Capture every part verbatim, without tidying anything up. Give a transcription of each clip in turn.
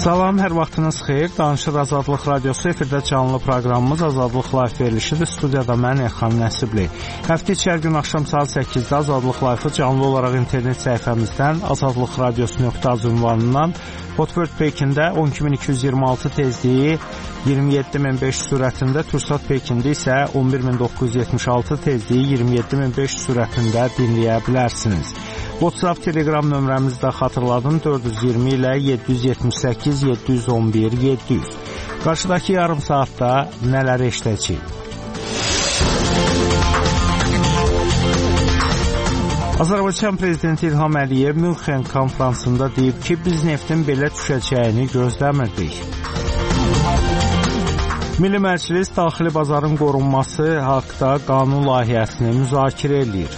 Salam, hər vaxtınız xeyir. Danışır Azadlıq Radiosu, efirdə canlı proqramımız Azadlıq Live verilişidir. Studiyada mən Elxan Nəsibli. Həftə içi hər gün axşam saat səkkizdə Azadlıq Live-ı canlı olaraq internet səhifəmizdən azadlıq radiosu nöqtə az ünvanından Hotbird Pekində on iki min iki yüz iyirmi altı tezliyi iyirmi yeddi min beş yüz sürətində, Tursat Pekində isə on bir min doqquz yüz yetmiş altı tezliyi iyirmi yeddi min beş yüz sürətində dinləyə bilərsiniz. WhatsApp, Telegram nömrəmizi də xatırladım, dörd yüz iyirmi ilə yeddi yüz yetmiş səkkiz yeddi yüz on bir yeddi yüz. Qarşıdakı yarım saatda nələr eşidəcəyik? Azərbaycan Prezidenti İlham Əliyev Münxen konfransında deyib ki, biz neftin belə düşəcəyini gözləmirdik. Milli Məclis daxili bazarın qorunması haqda qanun layihəsini müzakirə edir.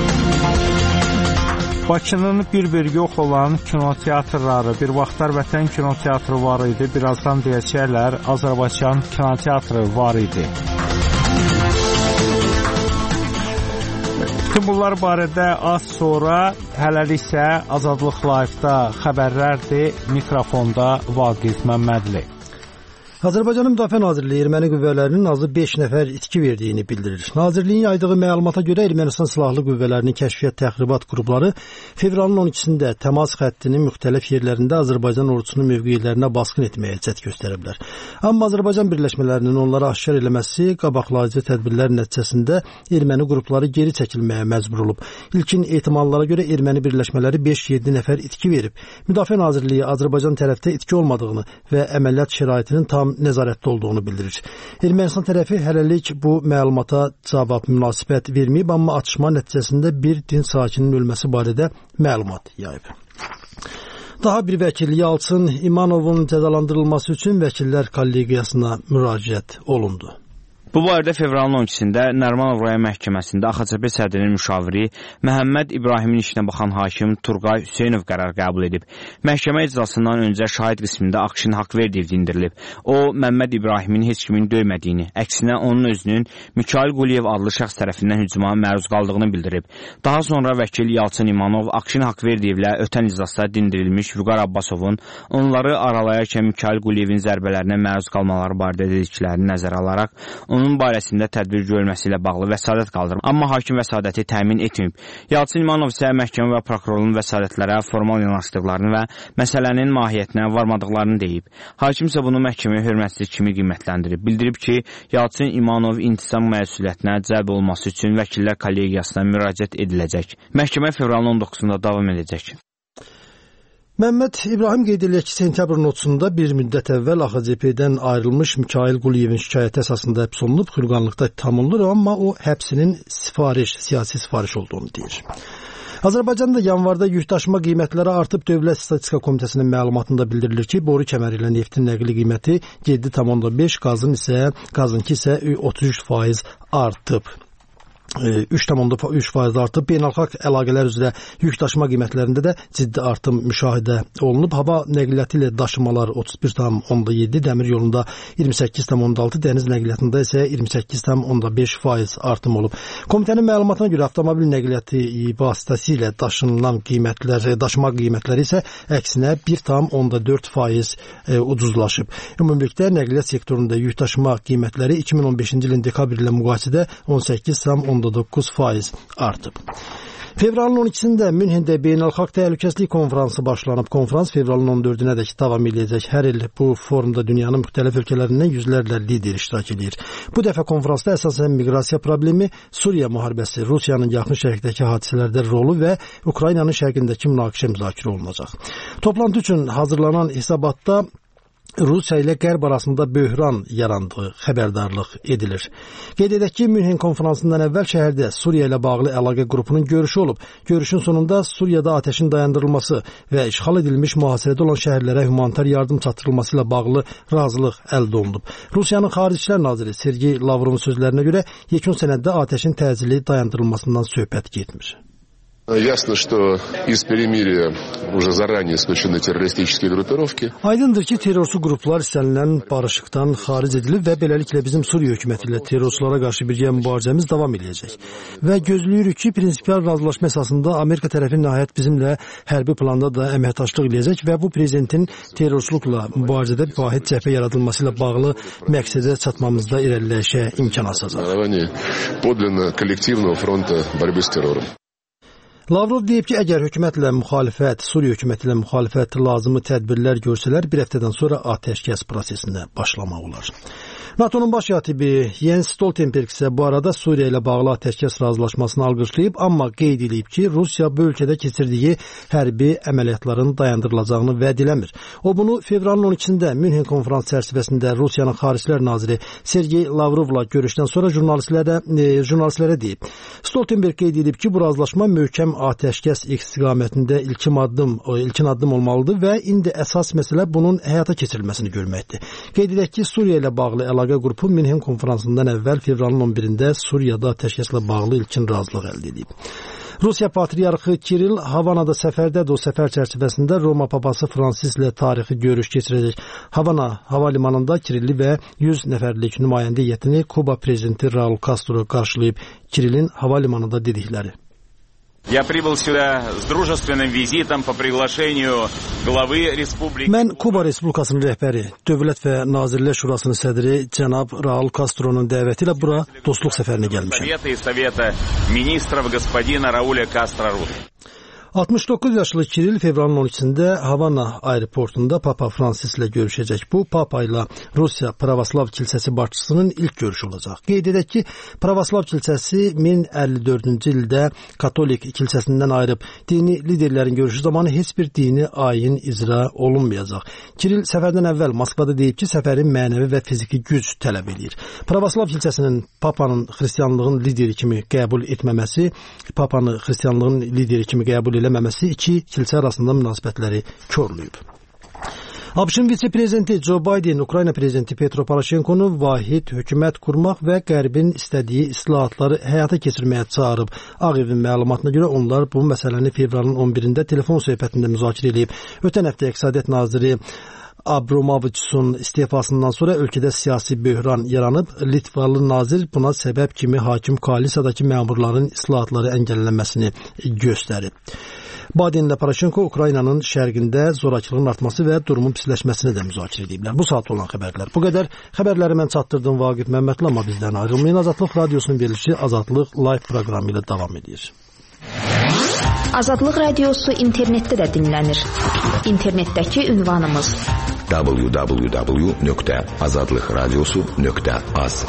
Bakının bir-bir yox olan kinoteatrları, bir vaxtlar Vətən kinoteatrı var idi, birazdan deyəcəklər Azərbaycan kinoteatrı var idi. Bütün bunlar barədə az sonra, hələlik isə Azadlıq Live-da xəbərlərdir. Mikrofonda Vaqif Məmmədli. Azərbaycanın Müdafiə Nazirliyi erməni qüvvələrinin azı beş nəfər itki verdiyini bildirir. Nazirliyin yaydığı məlumata görə Ermənistan Silahlı Qüvvələrinin kəşfiyyat təxribat qrupları fevralın on ikisində təmas xəttinin müxtəlif yerlərində Azərbaycan ordusunun mövqelərinə basqın etməyə cəhd göstəriblər. Amma Azərbaycan birləşmələrinin onları aşkar eləməsi qabaqlayıcı tədbirlər nəticəsində erməni qrupları geri çəkilməyə məcbur olub. İlkin ehtimallara görə erməni birləşmələri beş yeddi nəfər itki verib. Müdafiə Nazirliyi Azərbaycan tərəfdə itki olmadığını və əməliyyat şəraitinin tam nəzarətdə olduğunu bildirir. Ermənistan tərəfi hələlik bu məlumata cavab münasibət verməyib, amma atışma nəticəsində bir din sakininin ölməsi barədə məlumat yayıb. Daha bir vəkil Yalçın İmanovun cəzalandırılması üçün vəkillər kollegiyasına müraciət olundu. Bu barədə fevralın on ikisində Nərimanov rayon məhkəməsində A X C P sədrinin müşaviri Məhəmməd İbrahimin işinə baxan hakim Turqay Hüseynov qərar qəbul edib. Məhkəmə iclasından öncə şahid qismində Akşin Haqverdiyev dindirilib. O, Məmməd İbrahimin heç kimin döymədiyini, əksinə onun özünün Mikail Quliyev adlı şəxs tərəfindən hücuma məruz qaldığını bildirib. Daha sonra vəkil Yalçın İmanov Akşin Haqverdiyevlə ötən iclasda dindirilmiş Vüqar Abbasovun onları aralayarkən Mikail Quliyevin zərbələrinə məruz qalmaları barədə dediklərini nəzərə alaraq, onun barəsində tədbir görülməsi ilə bağlı vəsadət qaldırıb. Amma hakim vəsadəti təmin etməyib. Yalçın İmanov isə məhkəmə və prokurorun vəsadətlərə formal yanaşdıqlarını və məsələnin mahiyyətinə varmadıqlarını deyib. Hakim isə bunu məhkəməyə hörmətsizlik kimi qiymətləndirib. Bildirib ki, Yalçın İmanov intisam məsuliyyətinə cəlb olması üçün vəkillər kollegiyasına müraciət ediləcək. Məhkəmə fevralın on doqquzunda davam edəcək. Məmməd İbrahim qeyd edir ki, sentyabrın otuzunda bir müddət əvvəl A X C P-dən ayrılmış Mikail Quliyevin şikayəti əsasında həbs olunub, xülqanlıqda ittiham olunur, amma o həbsinin sifariş, siyasi sifariş olduğunu deyir. Azərbaycanda yanvarda yükdaşıma qiymətləri artıb. Dövlət Statistika Komitəsinin məlumatında bildirilir ki, boru kəməri ilə neftin nəqli qiyməti yeddi tam beş, qazın isə, qazınki isə otuz üç faiz artıb. üç tam üç faiz artıb. Beynəlxalq əlaqələr üzrə yük daşıma qiymətlərində də ciddi artım müşahidə olunub. Hava nəqliyyatı ilə daşımalar otuz bir tam yeddi, dəmir yolunda iyirmi səkkiz tam altı, dəniz nəqliyyatında isə iyirmi səkkiz tam beş faiz artım olub. Komitənin məlumatına görə avtomobil nəqliyyatı vasitəsilə daşınılan qiymətlər, daşıma qiymətləri isə əksinə bir tam dörd faiz e, ucuzlaşıb. Ümumilikdə nəqliyyat sektorunda yük daşıma qiymətləri iki min on beşinci ilin dekabr ilə müqayisədə on səkkiz tam doqquz faiz artıb. Fevralın on ikisində Münhendə beynəlxalq təhlükəsizlik konfransı başlanıb. Konfrans fevralın on dördünədək davam edəcək. Hər il bu forumda dünyanın müxtəlif ölkələrindən yüzlərlə lider iştirak edir. Bu dəfə konfransda əsasən miqrasiya problemi, Suriya müharibəsi, Rusiyanın yaxın şərqdəki hadisələrdə rolu və Ukraynanın şərqindəki münaqişə müzakirə olunacaq. Toplantı üçün hazırlanan hesabatda Rusiya ilə Qərb arasında böhran yarandığı xəbərdarlıq edilir. Qeyd edək ki, Münhen konferansından əvvəl şəhərdə Suriya ilə bağlı əlaqə qrupunun görüşü olub. Görüşün sonunda Suriyada atəşin dayandırılması və işğal edilmiş mühasirədə olan şəhərlərə humanitar yardım çatdırılması ilə bağlı razılıq əldə olunub. Rusiyanın Xarici İşlər naziri Sergey Lavrovun sözlərinə görə yekun sənəddə atəşin təcili dayandırılmasından söhbət getmir. Ясно, что из перемирия уже заранее исключены террористические группировки. Aydındır ki, terrorçu qruplar istənilən barışıqdan xaric edilib və beləliklə bizim Suriya hökuməti ilə terrorçulara qarşı birgə mübarizəmiz davam edəcək. Və gözləyirik ki, prinsipial razılaşma əsasında Amerika tərəfi nəhayət bizimlə hərbi planda da əməkdaşlıq edəcək və bu prezidentin terrorçuluqla mübarizədə vahid cəbhə yaradılması ilə bağlı məqsədə çatmamızda irəliləyişə imkan açacaq. Подлинно коллективного фронта борьбы с террором. Lavrov deyib ki, əgər hökumətlə müxalifət, Suriya hökuməti ilə müxalifət lazımı tədbirlər görsələr, bir həftədən sonra atəşkəs prosesinə başlamaq olar. NATO'nun baş katibi Jens Stoltenberg isə bu arada Suriya ilə bağlı atəşkəs razılaşmasını alqışlayıb, amma qeyd edib ki, Rusiya bu ölkədə keçirdiyi hərbi əməliyyatların dayandırılacağını vəd eləmir. O bunu fevralın on ikisində Münhen konferans çərçivəsində Rusiyanın Xaricilər naziri Sergey Lavrovla görüşdən sonra jurnalistlərə, e, jurnalistlərə deyib. Stoltenberg qeyd edib ki, bu razılaşma möhkəm atəşkəs istiqamətində ilkin addım, ilkin addım olmalıdır və indi əsas məsələ bunun həyata keçirilməsini görməkdir. Qeyd edək ki, Suriya ilə bağlı əlaqə qrupu Münhen konferansından əvvəl fevralın on birində Suriyada atəşkəslə bağlı ilkin razılıq əldə edib. Rusiya patriarxı Kiril Havanada səfərdədir. O səfər çərçivəsində Roma papası Fransis ilə tarixi görüş keçirəcək. Havana hava limanında Kirilli və yüz nəfərlik nümayəndə heyətini Kuba prezidenti Raul Castro qarşılayıb. Kirilin hava limanında dedikləri. Я прибыл сюда с дружественным визитом по приглашению главы республики. Mən Kuba Respublikasının rəhbəri, Dövlət və Nazirlər Şurasının sədri cənab Raul Castronun dəvəti ilə bura dostluq səfərinə gəlmişəm. Совета и Совета министров господина Рауля Кастро Руля. altmış doqquz yaşlı Kiril fevralın on ikisində Havana aeroportunda Papa Fransis ilə görüşəcək. Bu, Papa ilə Rusiya Pravoslav Kilsəsi başçısının ilk görüşü olacaq. Qeyd edək ki, Pravoslav Kilsəsi min əlli dördüncü ildə Katolik kilsəsindən ayrıb dini liderlərin görüşü zamanı heç bir dini ayin icra olunmayacaq. Kiril səfərdən əvvəl Moskvada deyib ki, səfərin mənəvi və fiziki güc tələb edir. Pravoslav Kilsəsinin Papanın xristianlığın lideri kimi qəbul etməməsi, Papanı xristianlığın lideri kimi qəbul eləməməsi iki kilsə arasında münasibətləri korlayıb. ABŞ-ın vitse-prezidenti Joe Biden Ukrayna prezidenti Petro Poroshenkonu vahid hökumət qurmaq və Qərbin istədiyi islahatları həyata keçirməyə çağırıb. Ağ Evin məlumatına görə onlar bu məsələni fevralın on birində telefon söhbətində müzakirə edib. Ötən həftə İqtisadiyyat naziri Abramovich'un istifasından sonra ölkədə siyasi böhran yaranıb. Litvalı nazir buna səbəb kimi hakim koalisiyadakı məmurların islahatları əngəllənməsini göstərib. Biden ilə Poroshenko Ukraynanın şərqində zorakılığın artması və durumun pisləşməsini də müzakirə ediblər. Bu saat olan xəbərlər bu qədər. Xəbərləri mən çatdırdım Vaqif Məmmədli, amma bizdən ayrılmayın. Azadlıq Radiosunun verilişi Azadlıq Live proqramı ilə davam edir. Azadlıq Radiosu internetdə də dinlənir. İnternetdəki ünvanımız w w w nöqtə azadlıq radiosu nöqtə az.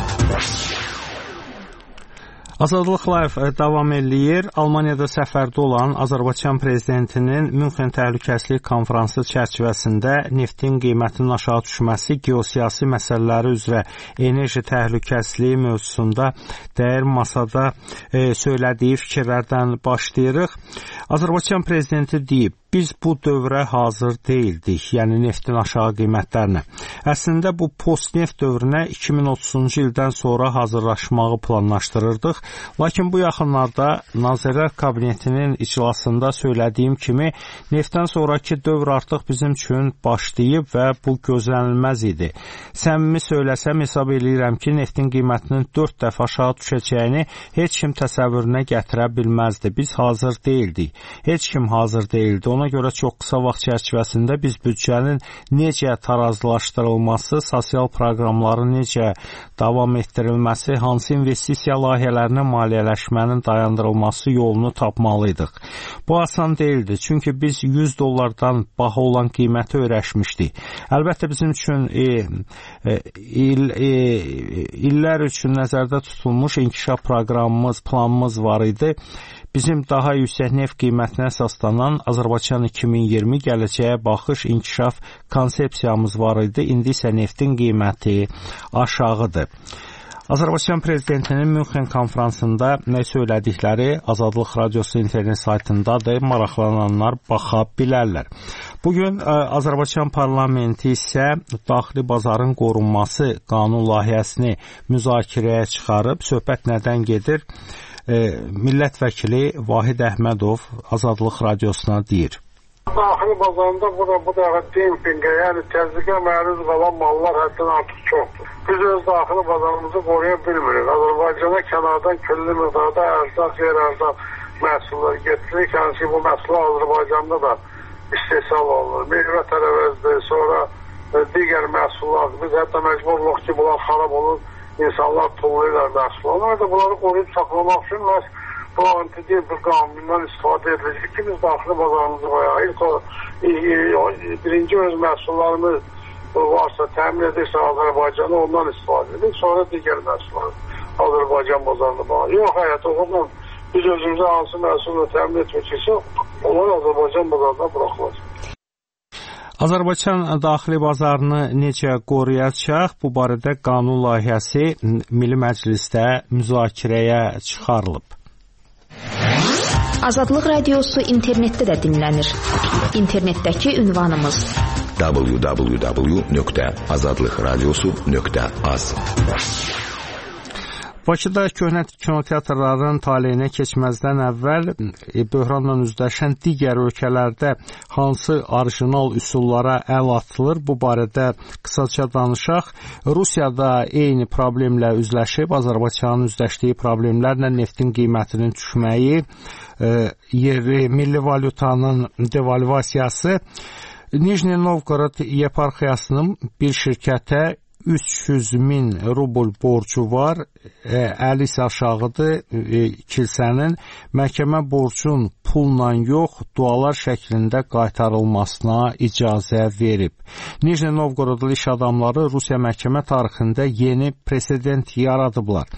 Azadlıq Live davam eləyir. Almaniyada səfərdə olan Azərbaycan prezidentinin Münxen Təhlükəsizlik Konfransı çərçivəsində neftin qiymətinin aşağı düşməsi, geosiyasi məsələləri üzrə enerji təhlükəsizliyi mövzusunda dəyər masada e, söylədiyi fikirlərdən başlayırıq. Azərbaycan prezidenti deyib, biz bu dövrə hazır deyildik, yəni neftin aşağı qiymətlərinə. Əslində bu post-neft dövrünə iki min otuzuncu ildən sonra hazırlaşmağı planlaşdırırdıq. Lakin bu yaxınlarda Nazirlər Kabinetinin iclasında söylədiyim kimi neftdən sonraki dövr artıq bizim üçün başlayıb və bu gözlənilməz idi. Səmimi söyləsəm hesab edirəm ki, neftin qiymətinin dörd dəfə aşağı düşəcəyini heç kim təsəvvürünə gətirə bilməzdi. Biz hazır deyildik. Heç kim hazır deyildi. Ona görə çox qısa vaxt çərçivəsində biz büdcənin necə tarazlaşdırılması, sosial proqramların necə davam etdirilməsi, hansı investisiya layihələrinə maliyyələşmənin dayandırılması yolunu tapmalıydıq. Bu asan deyildi, çünki biz yüz dollardan baha olan qiyməti öyrəşmişdik. Əlbəttə bizim üçün e, e, il, e, illər üçün nəzərdə tutulmuş inkişaf proqramımız, planımız var idi. Bizim daha yüksək neft qiymətinə əsaslanan Azərbaycan iki min iyirmi gələcəyə baxış inkişaf konsepsiyamız var idi. İndi isə neftin qiyməti aşağıdır. Azərbaycan prezidentinin Münxen konfransında nə söylədikləri Azadlıq Radiosu internet saytındadır. Maraqlananlar baxa bilərlər. Bugün Azərbaycan parlamenti isə daxili bazarın qorunması qanun layihəsini müzakirəyə çıxarıb. Söhbət nədən gedir? e, millət vəkili Vahid Əhmədov Azadlıq Radiosuna deyir. Daxili bazarında bura bu dəfə dempinqə, yəni təzyiqə məruz qalan mallar həddən artıq çoxdur. Biz öz daxili bazarımızı qoruya bilmirik. Azərbaycana kənardan küllü miqdarda ərzaq, yer ərzaq məhsulları getiririk. Yəni ki, bu məhsullar Azərbaycanda da istehsal olunur. Meyvə tərəvəzdir, sonra digər məhsullar. Biz hətta məcburluq ki, bunlar xarab olur, insanlar tullayırlar məhsulları. Onlar da bunları qoruyub saxlamaq üçün məhz bu antidir bir qanundan istifadə edilir ki, biz daxili bazarımızı qoyaq. İlk birinci öz məhsullarımız varsa, təmin edirsə Azərbaycanı ondan istifadə edirik. Sonra digər məhsullar Azərbaycan bazarında bağlı. Yox, həyat oxudan biz özümüzə hansı məhsulunu təmin etməksə, onlar Azərbaycan bazarına buraxılacaq. Azərbaycan daxili bazarını necə qoruyacaq? Bu barədə qanun layihəsi Milli Məclisdə müzakirəyə çıxarılıb. Azadlıq Radiosu internetdə də dinlənir. İnternetdəki ünvanımız w w w nöqtə azadlıq radiosu nöqtə az. Bakıda köhnə kinoteatrların taleyinə keçməzdən əvvəl böhranla üzləşən digər ölkələrdə hansı orijinal üsullara əl atılır? Bu barədə qısaca danışaq. Rusiyada eyni problemlə üzləşib, Azərbaycanın üzləşdiyi problemlərlə neftin qiymətinin düşməyi, yerli milli valyutanın devalvasiyası, Nijni Novgorod yeparxiyasının bir şirkətə üç yüz min rubl borcu var, əli isə aşağıdır kilsənin, məhkəmə borcun pulla yox, dualar şəklində qaytarılmasına icazə verib. Nijni Novgorodlu iş adamları Rusiya məhkəmə tarixində yeni presedent yaradıblar.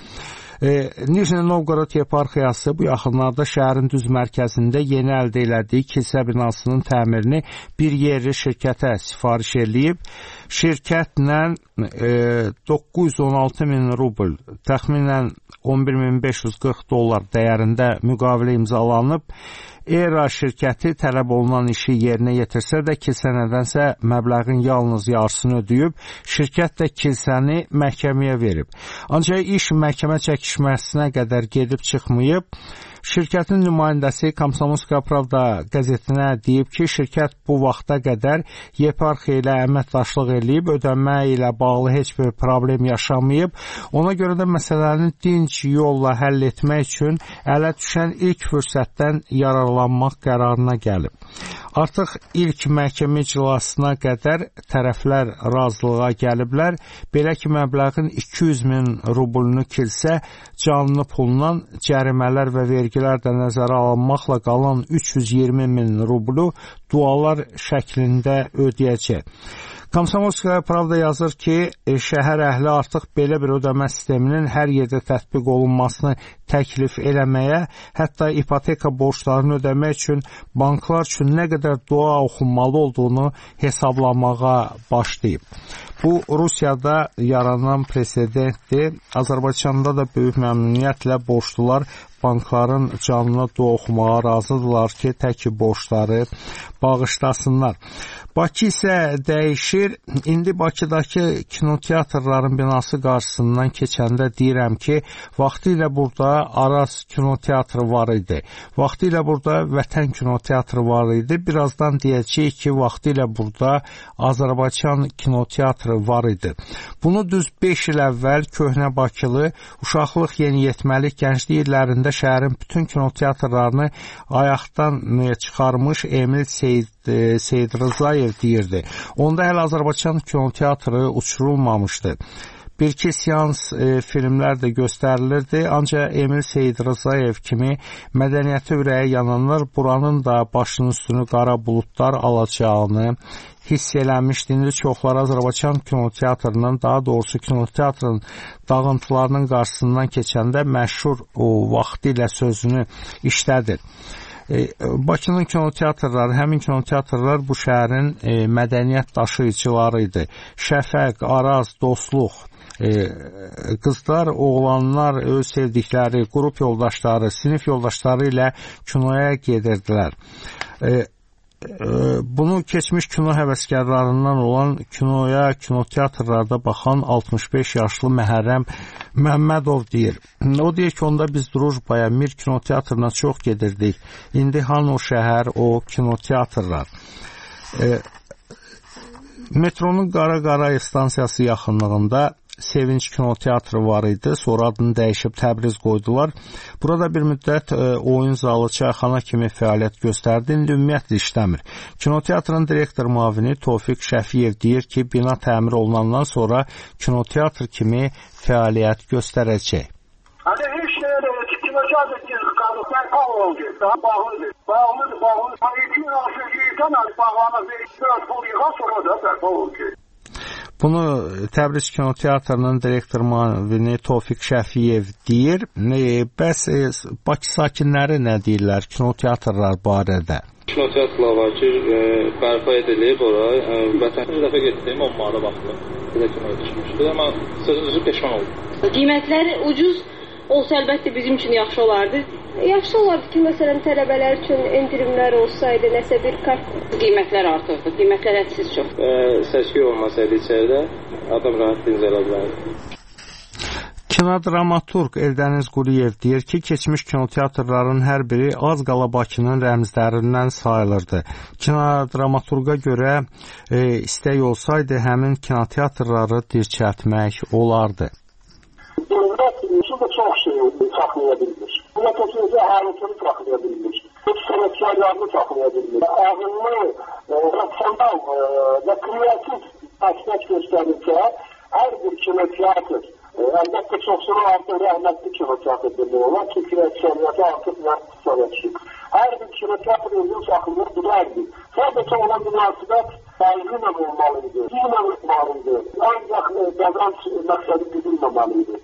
E, Nijni Novgorod yeparxiyası bu yaxınlarda şəhərin düz mərkəzində yeni əldə elədiyi kilsə binasının təmirini bir yerli şirkətə sifariş eləyib. Şirkətlə e, doqquz yüz on altı min rubl, təxminən on bir min beş yüz qırx dollar dəyərində müqavilə imzalanıb. ERA şirkəti tələb olunan işi yerinə yetirsə də kilsə nədənsə məbləğin yalnız yarısını ödəyib, şirkət də kilsəni məhkəməyə verib. Ancaq iş məhkəmə çəkişməsinə qədər gedib çıxmayıb. Şirkətin nümayəndəsi Komsomolskaya Pravda qəzetinə deyib ki, şirkət bu vaxta qədər yeparxiya ilə əməkdaşlıq eləyib, ödənmə ilə bağlı heç bir problem yaşamayıb. Ona görə də məsələni dinc yolla həll etmək üçün ələ düşən ilk fürsətdən yararlanmaq qərarına gəlib. Artıq ilk məhkəmə iclasına qədər tərəflər razılığa gəliblər. Belə ki, məbləğin iki yüz min rublunu kilsə canlı pulla cərimələr və vergilər də nəzərə alınmaqla qalan üç yüz iyirmi min rublu dualar şəklində ödəyəcək. Komsomolskaya Pravda yazır ki, şəhər əhli artıq belə bir ödəmə sisteminin hər yerdə tətbiq olunmasını təklif eləməyə, hətta ipoteka borclarını ödəmək üçün banklar üçün nə qədər dua oxunmalı olduğunu hesablamağa başlayıb. Bu, Rusiyada yaranan presedentdir. Azərbaycanda da böyük məmnuniyyətlə borclular bankların canlı dua oxumağa razıdırlar ki, təki borcları bağışlasınlar. Bakı isə dəyişir. İndi Bakıdakı kinoteatrların binası qarşısından keçəndə deyirəm ki, vaxtilə burada Araz kinoteatrı var idi. Vaxtilə burada Vətən kinoteatrı var idi. Birazdan deyəcəyik ki, vaxtilə burada Azərbaycan kinoteatrı var idi. Bunu düz beş il əvvəl köhnə Bakılı, uşaqlıq, yeniyetməlik, gənclik illərində şəhərin bütün kinoteatrlarını ayaqdan çıxarmış Emil Seyid Seyid Rızayev deyirdi. Onda hələ Azərbaycan kinoteatrı uçurulmamışdı. Bir-iki seans e, filmlər də göstərilirdi, ancaq Emil Seyid Rızayev kimi mədəniyyəti ürəyə yananlar buranın da başının üstünü qara buludlar alacağını hiss eləmişdi. İndi çoxları Azərbaycan kinoteatrının, daha doğrusu kinoteatrın dağıntılarının qarşısından keçəndə məşhur o vaxtı ilə sözünü işlədir. Bakının kinoteatrları, həmin kinoteatrlar bu şəhərin e, mədəniyyət daşıyıcıları idi. Şəfəq, Araz, Dostluq, e, qızlar, oğlanlar, öz sevdikləri, qrup yoldaşları, sinif yoldaşları ilə kinoya gedirdilər. E, Bunu keçmiş kino həvəskarlarından olan kinoya, kinoteatrlarda baxan altmış beş yaşlı Məhərrəm Məmmədov deyir. O deyir ki, onda biz Drujbaya, Mir kinoteatrına çox gedirdik. İndi hanı o şəhər, o kinoteatrlar. E, metronun Qara-Qara stansiyası yaxınlığında Sevinç kinoteatrı var idi. Sonra adını dəyişib Təbriz qoydular. Burada bir müddət e, oyun zalı, çayxana kimi fəaliyyət göstərdi. İndi ümumiyyətlə işləmir. Kinoteatrın direktor müavini Tofiq Şəfiyev deyir ki, bina təmir olunandan sonra kinoteatr kimi fəaliyyət göstərəcək. Hani hiç ne öyle kinoteatr ettiğiniz kaldı. Ben bağlı daha bağlıdır. Bağlıdır, bağlıdır. Hani iki yıl altı yüzden hani bağlanır ve dört bul yığa sonra da ben bağlıdır. Bunu Təbriz kinoteatrının direktor müavini Tofiq Şəfiyev deyir. E, bəs e, Bakı sakinləri nə deyirlər kinoteatrlar barədə? Kinoteatrlar var ki, e, bərpa edilib ora. E, vətən bir dəfə getdim, onlara baxdım. Bir də kinoya düşmüşdü, amma sözünüzü peşman oldum. Qiymətləri ucuz olsa əlbəttə bizim üçün yaxşı olardı. Yaxşı olardı ki, məsələn, tələbələr üçün endirimlər olsaydı, nəsə bir kart. Qiymətlər artırdı, qiymətlər hədsiz çox. E, səs-küy olmasaydı içəridə, adam rahat dincələ bilərdi. Kinodramaturq Eldəniz Quliyev deyir ki, keçmiş kinoteatrların hər biri az qala Bakının rəmzlərindən sayılırdı. Kinodramaturqa görə e, istək olsaydı, həmin kinoteatrları dirçəltmək olardı. Dövlət üçün də çox şey saxlaya bilmiş. Buna təsəvvürdə əhalətini saxlaya bilmiş. Heç sənətkarlarını saxlaya bilmiş. Ağınlı, rasyonal və kreativ əksət göstərirsə, hər bir kinoteatr, əlbəttə çoxsunu artıq rəhmətli kinoteatr demək olar ki, kreativliyyəti artıq nəticələşib. Hər bir kinoteatr özünü saxlayır, budaydı. Sadəcə olan münasibət fərqinlə olmalıydı, dinlə olmalıydı. Ancaq qazanc məqsədi güdülməmalıydı.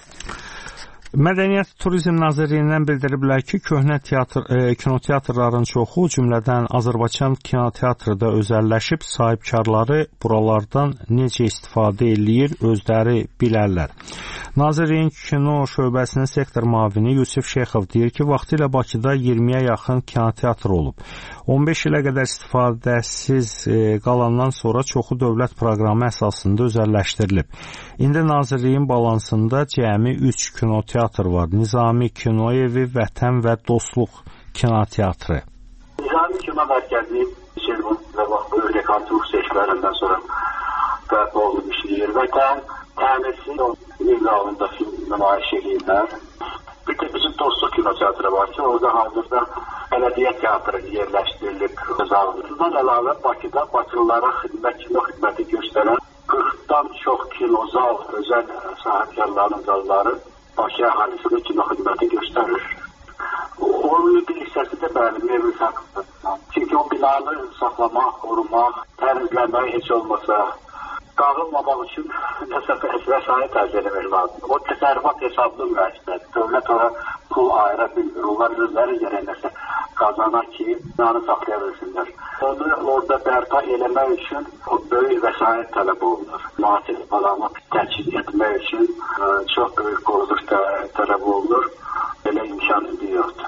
Mədəniyyət Turizm Nazirliyindən bildiriblər ki, köhnə teatr, e, kinoteatrların çoxu, cümlədən Azərbaycan kinoteatrı da özəlləşib, sahibkarları buralardan necə istifadə eləyir, özləri bilərlər. Nazirliyin kino şöbəsinin sektor müavini Yusif Şeyxov deyir ki, vaxtilə Bakıda iyirmiyə yaxın kinoteatr olub. on beş ilə qədər istifadəsiz e, qalandan sonra çoxu dövlət proqramı əsasında özəlləşdirilib. İndi Nazirliyin balansında cəmi üç kinoteatr var. Nizami Kino Evi, Vətən və Dostluq kinoteatrı. Nizami Kino Mərkəzi Şervan və Böyük Artıq seçkilərindən sonra bərpa olub işləyir. Vətən təmirsiz İrqalında film nümayiş edirlər. Bir də bizim Dostluq kinoteatrı var ki, orada hazırda Bələdiyyə teatrı yerləşdirilib. Bundan əlavə Bakıda Bakılılara xidmət, kino xidməti göstərən qırxdan çox kinozal, özəl sahibkarların zalları Bakı əhalisinə kino xidməti göstərir. Onun bir hissəsi də bəli, mevlid haqqıdır. Çünki o binanı saxlamaq, qorumaq, təmizləmək heç olmasa, dağılmamaq üçün nəsə vəsait əldə etmək lazımdır. O təsərrüfat hesablı müəssisədir. Dövlət ora pul ayıra bilmir. Onlar özləri gərək nəsə qazanar ki, binanı saxlaya bilsinlər. Onu orada bərpa eləmək üçün o böyük vəsait tələb olunur. Müasir alanı təşkil etmək üçün çox böyük quruluş tələb olunur. Belə imkan indi yoxdur.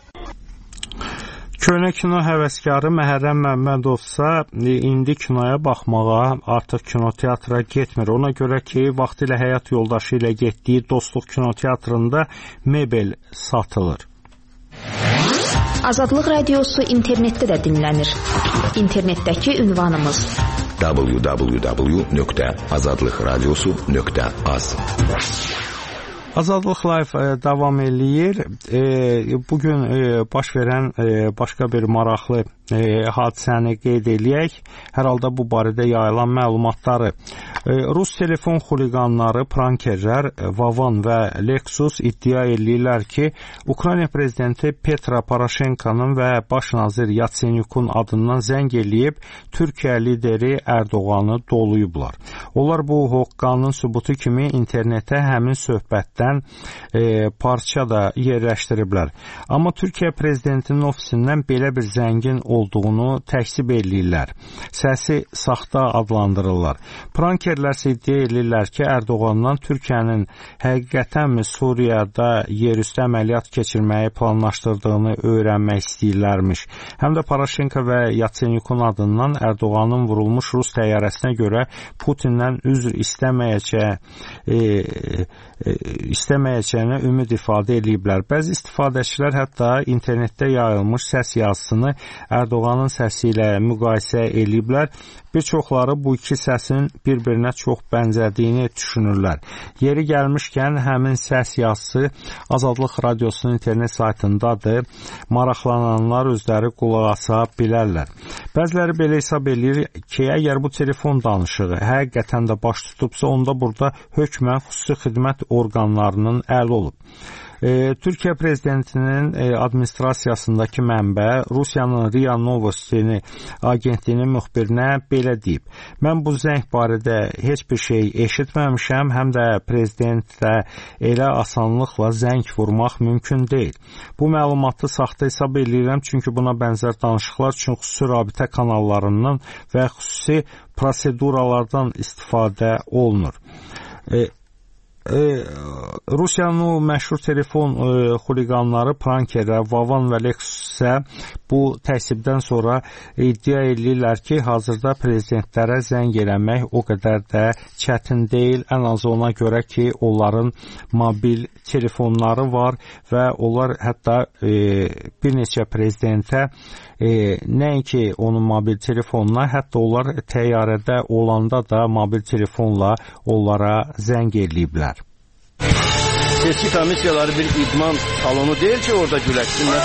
Köhnə kino həvəskarı Məhərrəm Məmmədovsa indi kinoya baxmağa, artıq kinoteatra getmir. Ona görə ki, vaxtilə həyat yoldaşı ilə getdiyi Dostluq kinoteatrında mebel satılır. Azadlıq Radiosu internetdə də dinlənir. İnternetdəki ünvanımız w w w nöqtə azadlıq radiosu nöqtə az. Azadlıq Live e, davam eləyir. E, bugün e, baş verən e, başqa bir maraqlı e, hadisəni qeyd eləyək. Hər halda bu barədə yayılan məlumatları. E, Rus telefon xuliqanları, prankerlər, Vavan və Lexus iddia eləyirlər ki, Ukrayna prezidenti Petro Poroshenkonun və baş nazir Yatsenyukun adından zəng eləyib Türkiyə lideri Ərdoğanı doluyublar. Onlar bu hoqqanın sübutu kimi internetə həmin söhbətdən E, parça da yerləşdiriblər. Amma Türkiyə prezidentinin ofisindən belə bir zəngin olduğunu təksib eləyirlər. Səsi saxta adlandırırlar. Prankerlər isə iddia edirlər ki, Ərdoğandan Türkiyənin həqiqətənmi Suriyada yerüstü əməliyyat keçirməyi planlaşdırdığını öyrənmək istəyirlərmiş. Həm də Paraşenko və Yatsenyukun adından Ərdoğanın vurulmuş Rus təyyarəsinə görə Putindən üzr istəməyəcəyə e, e, istəməyəcəyinə ümid ifadə ediblər. Bəzi istifadəçilər hətta internetdə yayılmış səs yazısını Ərdoğanın səsi ilə müqayisə ediblər. Bir çoxları bu iki səsin bir-birinə çox bənzədiyini düşünürlər. Yeri gəlmişkən həmin səs yazısı Azadlıq Radiosunun internet saytındadır. Maraqlananlar özləri qulaq asa bilərlər. Bəziləri belə hesab edir ki, əgər bu telefon danışığı həqiqətən də baş tutubsa, onda burada hökmən xüsusi xidmət orqanlarının əli olub. E, Türkiyə prezidentinin e, administrasiyasındakı mənbə Rusiyanın RIA Novostini agentliyinin müxbirinə belə deyib. Mən bu zəng barədə heç bir şey eşitməmişəm, həm də prezidentlə elə asanlıqla zəng vurmaq mümkün deyil. Bu məlumatı saxta hesab edirəm, çünki buna bənzər danışıqlar üçün xüsusi rabitə kanallarından və xüsusi proseduralardan istifadə olunur. E, E, Rusiyanın o məşhur telefon e, xuliqanları Prankerə, Vavan və Lexus isə bu təksibdən sonra iddia edirlər ki, hazırda prezidentlərə zəng eləmək o qədər də çətin deyil. Ən azı ona görə ki, onların mobil telefonları var və onlar hətta e, bir neçə prezidentə e, nəinki onun mobil telefonuna, hətta onlar təyyarədə olanda da mobil telefonla onlara zəng eləyiblər. Seçki komissiyaları bir idman salonu deyil ki, orada güləşsinlər.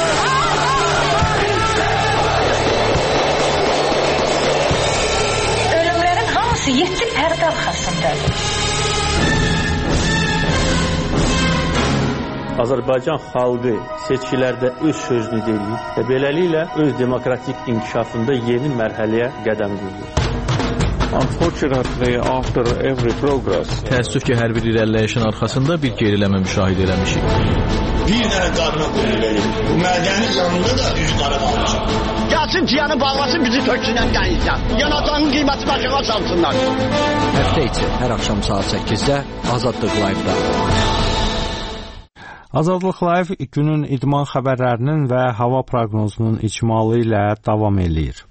Ölümlərin hamısı yeddi pərdə arxasındadır. Azərbaycan xalqı seçkilərdə öz sözünü deyir və beləliklə öz demokratik inkişafında yeni mərhələyə qədəm qoyur. Unfortunately, after every progress, təəssüf ki, hər bir irəliləyişin arxasında bir geriləmə müşahidə eləmişik. Bir dənə qadına qulluq edib. Bu mədənin yanında da üç qara qalacaq. Gəlsin ciyanı bağlasın, bizi töksünən dənizdən. Yanatanın qiyməti başına çalsınlar. Həftə içi hər axşam saat səkkizdə Azadlıq Live-da. Azadlıq Live günün idman xəbərlərinin və hava proqnozunun icmalı ilə davam eləyir.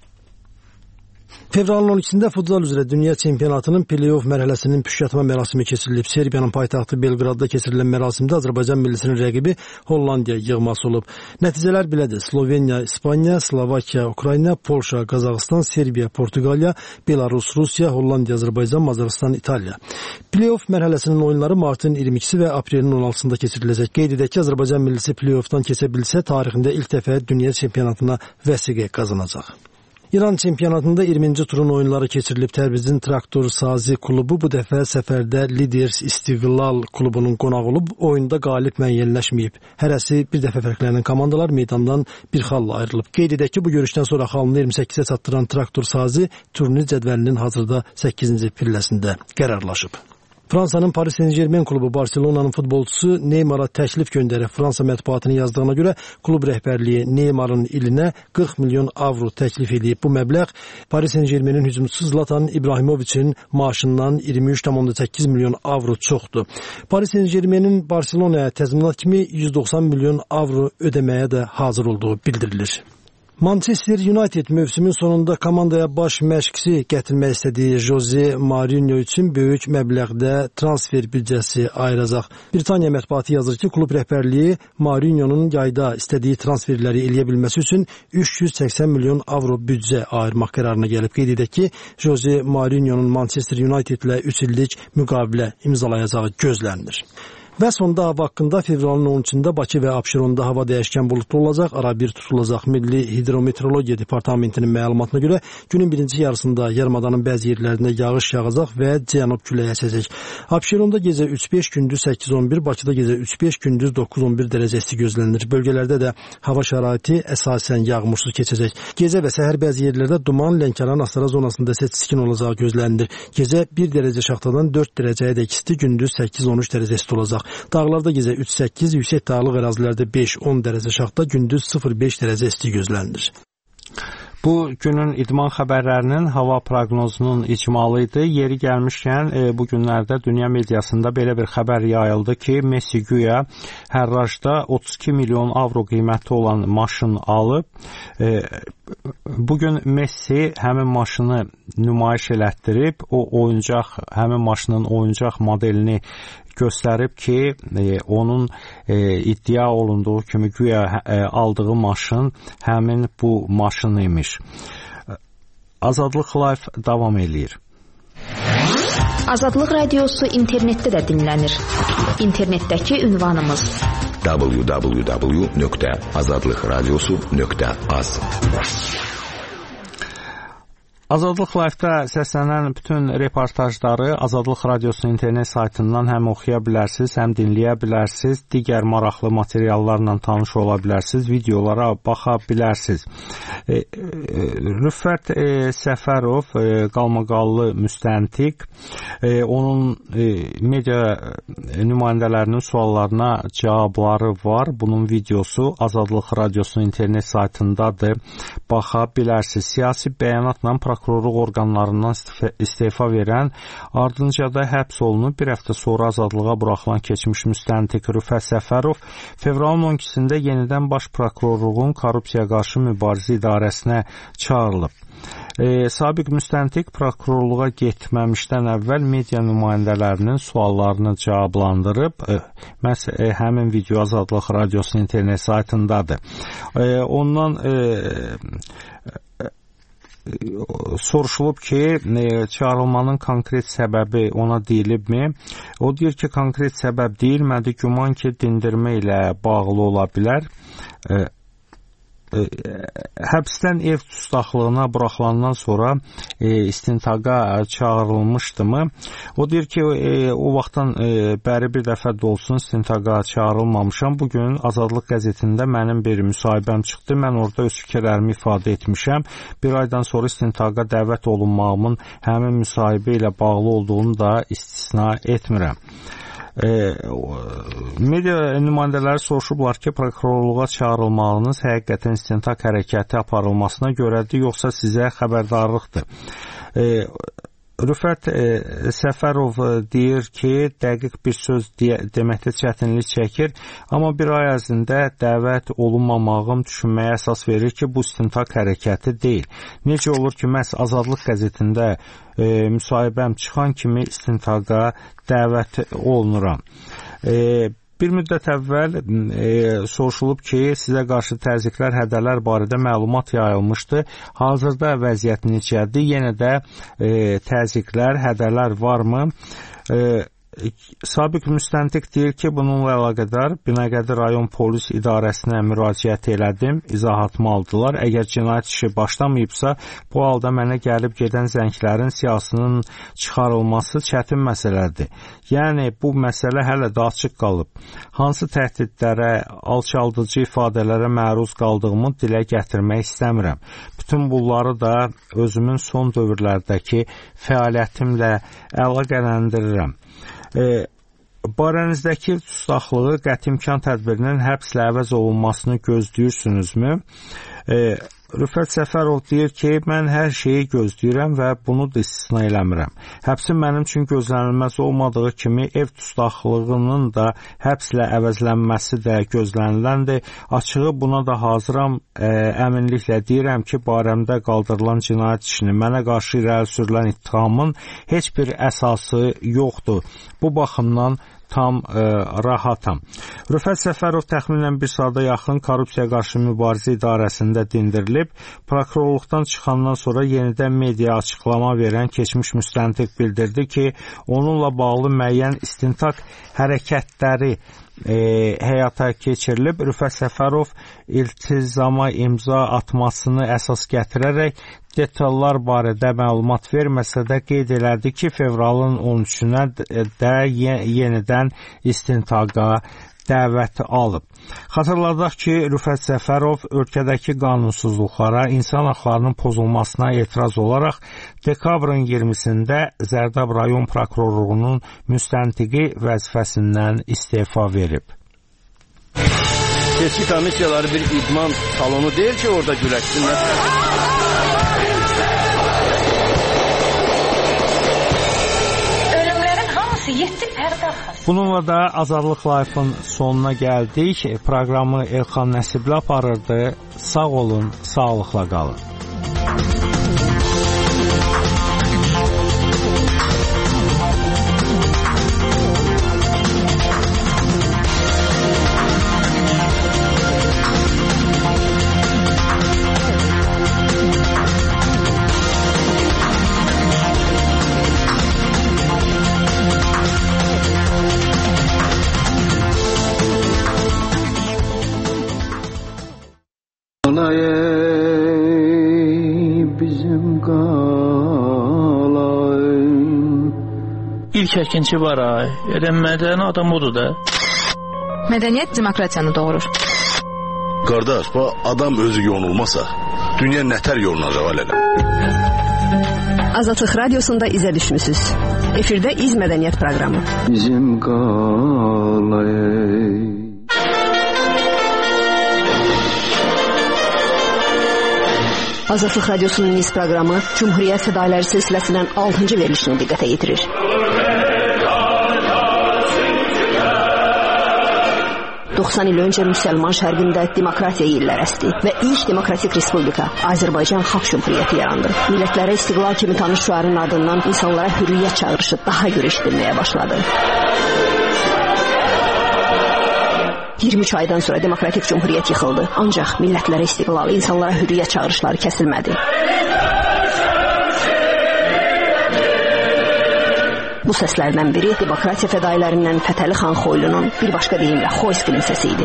Fevralın on ikisində futsal üzrə dünya çempionatının play-off mərhələsinin püşkatma mərasimi keçirilib. Serbiyanın paytaxtı Belqradda keçirilən mərasimdə Azərbaycan millisinin rəqibi Hollandiya yığması olub. Nəticələr belədir. Sloveniya, İspaniya, Slovakiya, Ukrayna, Polşa, Qazaxıstan, Serbiya, Portuqaliya, Belarus, Rusiya, Hollandiya, Azərbaycan, Macaristan, İtaliya. Play-off mərhələsinin oyunları martın iyirmi ikisi və aprelin on altısında keçiriləcək. Qeyd edək ki, Azərbaycan millisi play-offdan keçə bilsə, tarixində ilk dəfə dünya çempionatına vəsiqə qazanacaq. İran çempionatında iyirminci turun oyunları keçirilib. Təbrizin Traktor Sazi klubu bu dəfə səfərdə Liders İstiqlal klubunun qonaq olub, oyunda qalib müəyyənləşməyib. Hərəsi bir dəfə fərqlənən komandalar meydandan bir xalla ayrılıb. Qeyd edək ki, bu görüşdən sonra xalını iyirmi səkkizə çatdıran Traktor Sazi turnir cədvəlinin hazırda səkkizinci pilləsində qərarlaşıb. Fransanın Paris Saint-Germain klubu Barcelona'nın futbolçusu Neymar'a təklif göndərib. Fransa mətbuatının yazdığına görə klub rəhbərliyi Neymar'ın ilinə qırx milyon avro təklif edib. Bu məbləğ Paris Saint-Germain'in hücumçusu Zlatan İbrahimovic'in maaşından iyirmi üç tam səkkiz milyon avro çoxdur. Paris Saint-Germain'in Barcelona'ya təzminat kimi yüz doxsan milyon avro ödəməyə də hazır olduğu bildirilir. Manchester United mövsümün sonunda komandaya baş məşqçi gətirmək istədiyi Jose Mourinho üçün böyük məbləğdə transfer büdcəsi ayıracaq. Britaniya mətbuatı yazır ki, klub rəhbərliyi Mourinho'nun yayda istədiyi transferləri eləyə bilməsi üçün üç yüz səksən milyon avro büdcə ayırmaq qərarına gəlib. Qeyd edək ki, Jose Mourinho'nun Manchester United ilə üç illik müqavilə imzalayacağı gözlənilir. Və sonda hava haqqında fevralın on üçündə Bakı və Abşeronda hava dəyişkən buludlu olacaq, arabir tutulacaq. Milli Hidrometeorologiya Departamentinin məlumatına görə günün birinci yarısında yarımadanın bəzi yerlərində yağış yağacaq və cənub küləyi əsəcək. Abşeronda gecə üç beş, gündüz səkkiz on bir, Bakıda gecə üç beş, gündüz doqquz on bir dərəcə isti gözlənilir. Bölgələrdə də hava şəraiti əsasən yağmursuz keçəcək. Gecə və səhər bəzi yerlərdə duman, Lənkəran, Astara zonasında isə çiskin olacağı gözlənilir. Gecə bir dərəcə şaxtadan dörd dərəcəyə dək isti, gündüz səkkiz on üç dərəcə isti olacaq. Dağlarda gecə üç səkkiz, yüksək dağlıq ərazilərdə beş on dərəcə şaxta, gündüz sıfır beş dərəcə isti gözlənilir. Bu günün idman xəbərlərinin hava proqnozunun icmalı idi. Yeri gəlmişkən e, bu günlərdə dünya mediasında belə bir xəbər yayıldı ki, Messi güya hərrajda otuz iki milyon avro qiyməti olan maşın alıb. E, bugün Messi həmin maşını nümayiş elətdirib. O oyuncaq, həmin maşının oyuncaq modelini göstərib ki, e, onun e, iddia olunduğu kimi güya e, aldığı maşın həmin bu maşın imiş. Azadlıq Live davam eləyir. Azadlıq radiosu internetdə də dinlənir. İnternetdəki ünvanımız w w w nöqtə azadlıq radiosu nöqtə az. Azadlıq Live-da səslənən bütün reportajları Azadlıq Radiosunun internet saytından həm oxuya bilərsiniz, həm dinləyə bilərsiniz, digər maraqlı materiallarla tanış ola bilərsiniz, videolara baxa bilərsiniz. E, e, Rüffət e, Səfərov, e, qalmaqallı müstəntiq, e, onun e, media nümayəndələrinin suallarına cavabları var. Bunun videosu Azadlıq Radiosunun internet saytındadır. Baxa bilərsiniz. Siyasi bəyanatla prokurorluq orqanlarından istefa verən, ardınca da həbs olunub, bir həftə sonra azadlığa buraxılan keçmiş müstəntiq Rüffət Səfərov fevralın on ikisində yenidən baş prokurorluğun korrupsiya qarşı mübarizə idarəsinə çağırılıb. E, sabiq müstəntiq prokurorluğa getməmişdən əvvəl media nümayəndələrinin suallarını cavablandırıb. E, məhz e, həmin video Azadlıq Radiosunun internet saytındadır. E, ondan e, soruşulub ki, çağırılmanın konkret səbəbi ona deyilibmi? O deyir ki, konkret səbəb deyilmədi, güman ki, dindirmə ilə bağlı ola bilər. E, e, həbsdən ev dustaqlığına buraxılandan sonra e, istintaqa çağırılmışdımı? O deyir ki, e, o vaxtdan e, bəri bir dəfə də olsun istintaqa çağırılmamışam. Bugün Azadlıq qəzetində mənim bir müsahibəm çıxdı. Mən orada öz fikirlərimi ifadə etmişəm. Bir aydan sonra istintaqa dəvət olunmağımın həmin müsahibə ilə bağlı olduğunu da istisna etmirəm. E, media nümayəndələri soruşublar ki, prokurorluğa çağırılmağınız həqiqətən istintaq hərəkəti aparılmasına görədir, yoxsa sizə xəbərdarlıqdır. E, Rüffət e, Səfərov deyir ki, dəqiq bir söz deyə, deməkdə çətinlik çəkir, amma bir ay ərzində dəvət olunmamağım düşünməyə əsas verir ki, bu istintaq hərəkəti deyil. Necə olur ki, məhz Azadlıq qəzetində e, müsahibəm çıxan kimi istintaqa dəvət olunuram. E, Bir müddət əvvəl e, soruşulub ki, sizə qarşı təzyiqlər, hədələr barədə məlumat yayılmışdı. Hazırda vəziyyət necədir? Yenə də e, təzyiqlər, hədələr varmı? E, Sabiq müstəntiq deyir ki, bununla əlaqədar Binəqədi rayon polis idarəsinə müraciət elədim, izahatımı aldılar. Əgər cinayət işi başlamayıbsa, bu halda mənə gəlib gedən zənglərin siyasının çıxarılması çətin məsələdir. Yəni, bu məsələ hələ də açıq qalıb. Hansı təhdidlərə, alçaldıcı ifadələrə məruz qaldığımı dilə gətirmək istəmirəm. Bütün bunları da özümün son dövrlərdəki fəaliyyətimlə əlaqələndirirəm. E, barənizdəki dustaqlığı qəti imkan tədbirinin həbslə əvəz olunmasını gözləyirsinizmi? E, Rüffət Səfərov deyir ki, mən hər şeyi gözləyirəm və bunu da istisna eləmirəm. Həbsin mənim üçün gözlənilməz olmadığı kimi ev dustaqlığının da həbslə əvəzlənməsi də gözləniləndir. Açığı buna da hazıram, ə, əminliklə deyirəm ki, barəmdə qaldırılan cinayət işini mənə qarşı irəli sürülən ittihamın heç bir əsası yoxdur. Bu baxımdan tam e, rahatam. Rüffət Səfərov təxminən bir saata yaxın korrupsiya qarşı mübarizə idarəsində dindirilib. Prokurorluqdan çıxandan sonra yenidən media açıqlama verən keçmiş müstəntiq bildirdi ki, onunla bağlı müəyyən istintaq hərəkətləri e, həyata keçirilib. Rüffət Səfərov iltizama imza atmasını əsas gətirərək detallar barədə məlumat verməsə də qeyd elədi ki, fevralın on üçünə də yenidən istintaqa dəvət alıb. Xatırladaq ki, Rüffət Səfərov ölkədəki qanunsuzluqlara, insan haqlarının pozulmasına etiraz olaraq dekabrın iyirmisində Zərdab rayon prokurorluğunun müstəntiqi vəzifəsindən istefa verib. Seçki komissiyaları bir idman salonu deyil ki, orada güləşsinlər. Bununla da Azadlıq Live-ın sonuna gəldik. Proqramı Elxan Nəsibli aparırdı. Sağ olun, sağlıqla qalın. İlk əkinçi var ay. Elə mədəni adam odur da. Mədəniyyət demokratiyanı doğurur. Qardaş, bu adam özü yonulmasa, dünya nətər yolunacaq elədim. Azadlıq Radiosunda izə düşmüsünüz. Efirdə İz Mədəniyyət proqramı. Bizim qalay. Azadlıq Radiosunun İz proqramı Cumhuriyyət Fədailəri silsiləsindən altıncı verilişini diqqətə yetirir. doxsan il öncə müsəlman şərqində demokratiya illər əsdi və ilk demokratik respublika Azərbaycan Xalq Cümhuriyyəti yarandı. Millətlərə istiqlal kimi tanış şüarın ardından insanlara hürriyyət çağırışı daha görə eşidilməyə başladı. iyirmi üç aydan sonra demokratik cümhuriyyət yıxıldı. Ancaq millətlərə istiqlal, insanlara hürriyyət çağırışları kəsilmədi. Bu səslərdən biri demokratiya fədailərindən Fətəli xan Xoylunun, bir başqa deyimlə Xoyskinin səsi idi.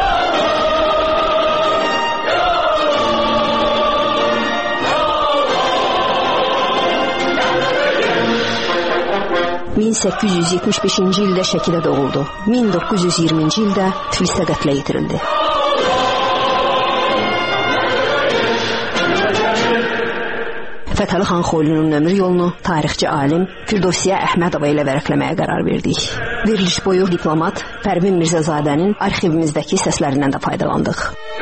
min səkkiz yüz yetmiş beşinci ildə Şəkidə doğuldu. min doqquz yüz iyirminci ildə Tiflisdə qətlə yetirildi. Fətəli xan Xoylunun ömür yolunu tarixçi alim Firdovsiyə Əhmədova ilə vərəqləməyə qərar verdik. Veriliş boyu diplomat Pərvin Mirzəzadənin arxivimizdəki səslərindən də faydalandıq.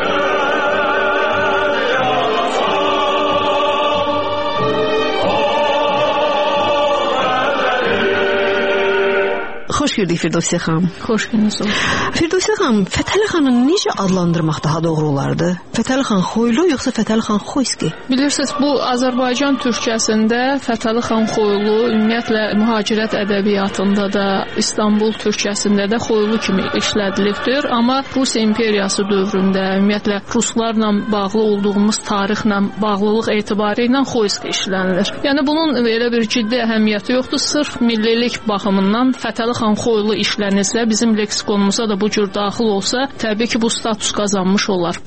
Xoş gördük Firdovsiyə xanım. Xoş gördünüz. Firdovsiyə xanım, Fətəli xanı necə adlandırmaq daha doğru olardı? Fətəli xan Xoylu yoxsa Fətəli xan Xoyski? Bilirsiniz, bu Azərbaycan türkçəsində Fətəli xan Xoylu ümumiyyətlə mühacirət ədəbiyyatında da, İstanbul türkçəsində də Xoylu kimi işlədilibdir. Amma Rusiya imperiyası dövründə ümumiyyətlə ruslarla bağlı olduğumuz tarixlə bağlılıq etibarı ilə Xoyski işlənilir. Yəni bunun elə bir ciddi əhəmiyyəti yoxdur. Sırf millilik baxımından Fətəli xan Xoylu işlənirsə, bizim leksikonumuza da bu cür daxil olsa, təbii ki, bu status qazanmış olar.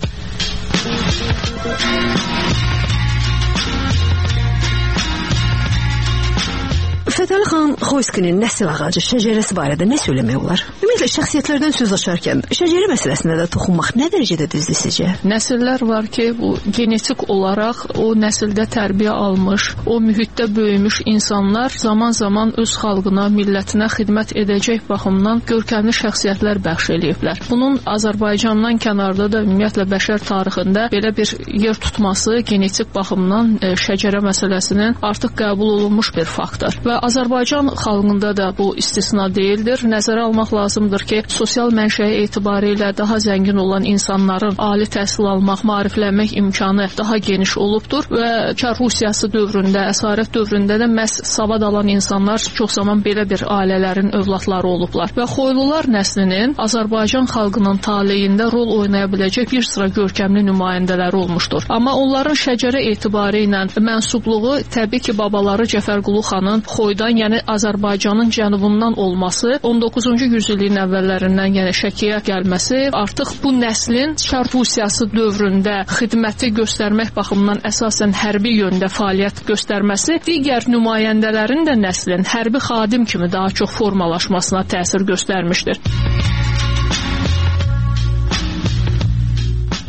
Fətəli xan Xoyskinin nəsil ağacı, şəcərəsi barədə nə söyləmək olar? Ümumiyyətlə, şəxsiyyətlərdən söz açarkən şəcərə məsələsinə də toxunmaq nə dərəcədə düzdür sizcə? Nəsillər var ki, bu genetik olaraq o nəsildə tərbiyə almış, o mühitdə böyümüş insanlar zaman-zaman öz xalqına, millətinə xidmət edəcək baxımdan görkəmli şəxsiyyətlər bəxş eləyiblər. Bunun Azərbaycandan kənarda da ümumiyyətlə bəşər tarixində belə bir yer tutması genetik baxımdan şəcərə məsələsinin artıq qəbul olunmuş bir faktor. Və Azərbaycan xalqında da bu istisna deyildir. Nəzərə almaq lazımdır ki, sosial mənşəyi etibarilə daha zəngin olan insanların ali təhsil almaq, maariflənmək imkanı daha geniş olubdur və Çar Rusiyası dövründə, əsarət dövründə də məhz savad alan insanlar çox zaman belə bir ailələrin övladları olublar. Və Xoylular nəslinin Azərbaycan xalqının taleyində rol oynaya biləcək bir sıra görkəmli nümayəndələri olmuşdur. Amma onların şəcərə etibarı ilə mənsubluğu təbii ki, babaları Cəfərqulu xanın Xoydan, yəni Azərbaycanın cənubundan olması, on doqquzuncu yüzilliyin əvvəllərindən yəni Şəkiyə gəlməsi, artıq bu nəslin Çar Rusiyası dövründə xidməti göstərmək baxımından əsasən hərbi yöndə fəaliyyət göstərməsi, digər nümayəndələrin də nəslin hərbi xadim kimi daha çox formalaşmasına təsir göstərmişdir.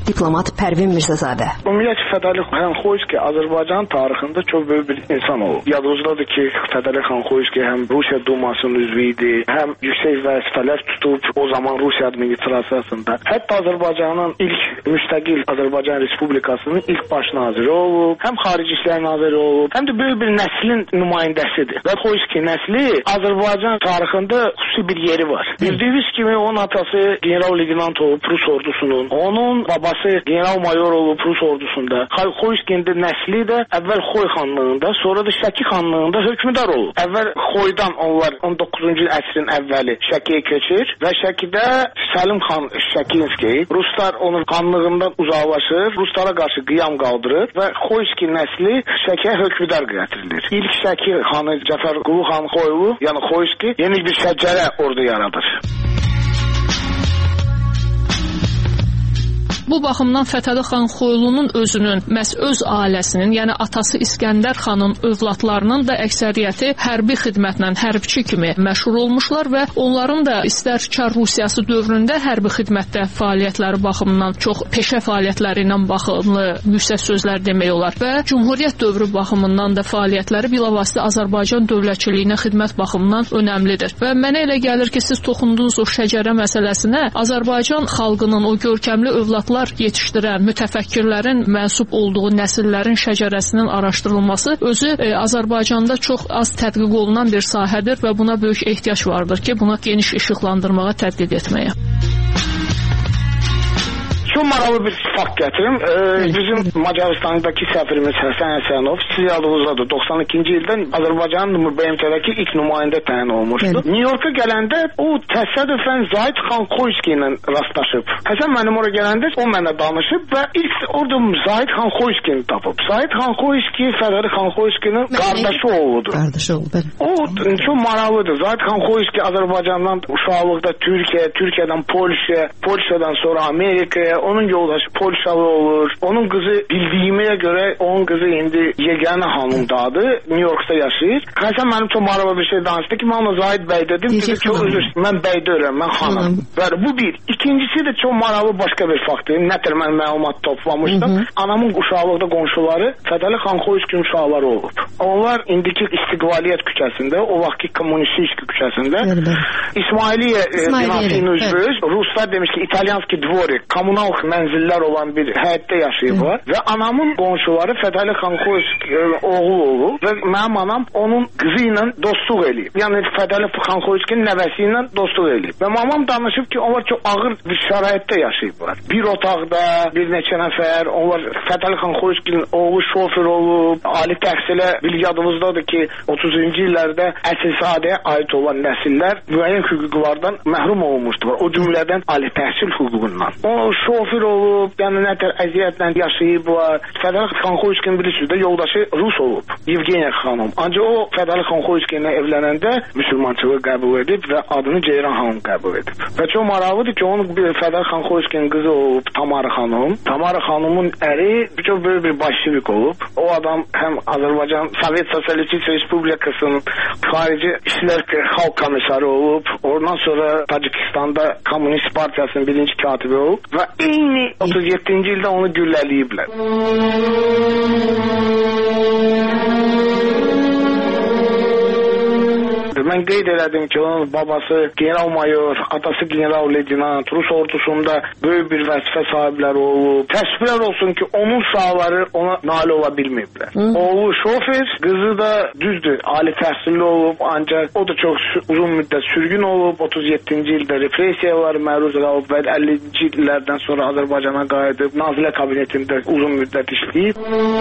diplomat Pərvin Mirzəzadə. Ümumiyyətlə Fədəli xan Xoyski Azərbaycan tarixində çox böyük bir insan olub. Yadınızdadır ki, Fədəli xan Xoyski həm Rusiya Dumasının üzvü idi, həm yüksək vəzifələr tutub o zaman Rusiya administrasiyasında. Hətta Azərbaycanın ilk müstəqil Azərbaycan Respublikasının ilk baş naziri olub, həm xarici işlər naziri olub, həm də böyük bir nəslin nümayəndəsidir. Və Xoyski nəsli Azərbaycan tarixində xüsusi bir yeri var. Bildiyiniz kimi onun atası general-leytenant olub Rus ordusunun, onun babası general-mayor olub Rus ordusunda. Xoyskinin nəsli də əvvəl Xoy xanlığında, sonra da Şəki xanlığında hökmdar olub. Əvvəl Xoydan onlar on doqquzuncu əsrin əvvəli Şəkiyə keçir və Şəkidə Səlim xan Şəkinski, Ruslar onun xanlığından uzaqlaşır, Ruslara qarşı qiyam qaldırır və Xoyski nəsli Şəkiyə hökmdar gətirilir. İlk Şəki xanı Cəfər Qulu xan Xoylu, yəni Xoyski yeni bir şəcərə orada yaradır. Bu baxımdan Fətəli xan Xoylunun özünün, məhz öz ailəsinin, yəni atası İskəndər xanın övladlarının da əksəriyyəti hərbi xidmətlə, hərbçi kimi məşhur olmuşlar və onların da istər Çar Rusiyası dövründə hərbi xidmətdə fəaliyyətləri baxımından çox peşə fəaliyyətləri ilə baxımlı yüksək sözlər demək olar və Cümhuriyyət dövrü baxımından da fəaliyyətləri bilavasitə Azərbaycan dövlətçiliyinə xidmət baxımından önəmlidir. Və mənə elə gəlir ki, siz toxundunuz o şəcərə məsələsinə, Azərbaycan xalqının o görkəmli övladlar yetişdirən mütəfəkkirlərin mənsub olduğu nəsillərin şəcərəsinin araşdırılması özü e, Azərbaycanda çox az tədqiq olunan bir sahədir və buna böyük ehtiyac vardır ki, buna geniş işıqlandırmağa tədqiq etməyə. Çox maraqlı bir fakt gətirim. Ee, bizim Macaristandakı səfirimiz Həsən Həsənov, siz yadınızdadır, doxsan ikinci ildən Azərbaycanın B M T-dəki ilk nümayəndə təyin olmuşdu. Evet. New York'a gələndə o təsadüfən Zahid xan Xoyski ilə rastlaşıb. Həsən mənim oraya gələndə o mənə danışıb və ilk orada Zahid xan Xoyskini tapıb. Zahid xan Xoyski Fədəli xan Xoyskinin qardaşı oğludur. Qardaşı oğlu, bəli. O çox maraqlıdır. Zahid xan Xoyski Azərbaycandan uşaqlıqda Türkiyə, Türkiyədən Polşa, Polşadan sonra Amerikaya, onun yoldaşı Polşalı olur. Onun qızı bildiyimə görə onun qızı indi yeganə hanımdadır. New York'da yaşayır. Həsən mənim çox maraqlı bir şey danışdı ki, mən Zahid bəy dedim. Dedi, çox üzr, mən bəy deyirəm, mən xanım. Bəli, bu bir. İkincisi də çox maraqlı başqa bir faktdır. Nətər mən məlumat toplamışdım. Hı -hı. Anamın uşaqlıqda qonşuları Fədəli xan Xoyski'nin uşaqları olub. Onlar indiki İstiqlaliyyət küçəsində, o vaxtki Kommunistический küçəsində İsmailiyyə binasının üzvü, Ruslar demiş ki, İtalyanski dvorik, kommunal mənzillər olan bir həyətdə yaşayıblar və anamın qonşuları Fədəli xan Xoyski oğlu olub və mənim anam onun qızı ilə dostluq eləyib. Yəni Fədəli xan Xoyskinin nəvəsi ilə dostluq eləyib. Və mamam danışıb ki, onlar çox ağır bir şəraitdə yaşayıblar. Bir otaqda bir neçə nəfər, onlar Fədəli xan Xoyskinin oğlu şofer olub, ali təhsilə, bil yadımızdadır ki, otuzuncu illərdə əsilzadəyə aid olan nəsillər müəyyən hüquqlardan məhrum olmuşdular. O cümlədən ali təhsil hüququndan. O şofer olub, yəni nətər əziyyətlə yaşayıblar. Fədəli xan Xoyskinin bilirsiniz də yoldaşı Rus olub, Yevgeniya xanım. Ancaq o Fədəli xan Xoyski ilə evlənəndə müsəlmançılığı qəbul edib və adını Ceyran xanım qəbul edib. Və çox maraqlıdır ki, onun bir Fədəli xan Xoyskinin qızı olub Tamara xanım. Tamara xanımın əri çox böyük bir başçılık olub. O adam həm Azərbaycan Sovet Sosialist Respublikasının xarici işlər xalq komissarı olub. Ondan sonra Tacikistanda Komünist Partiyasının birinci katibi olub və eyni otuz yeddinci ildə onu gülləliyiblər. Mən qeyd elədim ki, onun babası general-mayor, atası general-leytenant, Rus ordusunda böyük bir vəzifə sahibləri olub. Təəssüflər olsun ki, onun uşaqları ona nail ola bilməyiblər. Oğlu şofer, qızı da düzdür, ali təhsilli olub, ancaq o da çox uzun müddət sürgün olub. otuz yeddinci ildə repressiyalar məruz qalıb və əllinci illərdən sonra Azərbaycana qayıdıb, Nazirlər Kabinetində uzun müddət işləyib.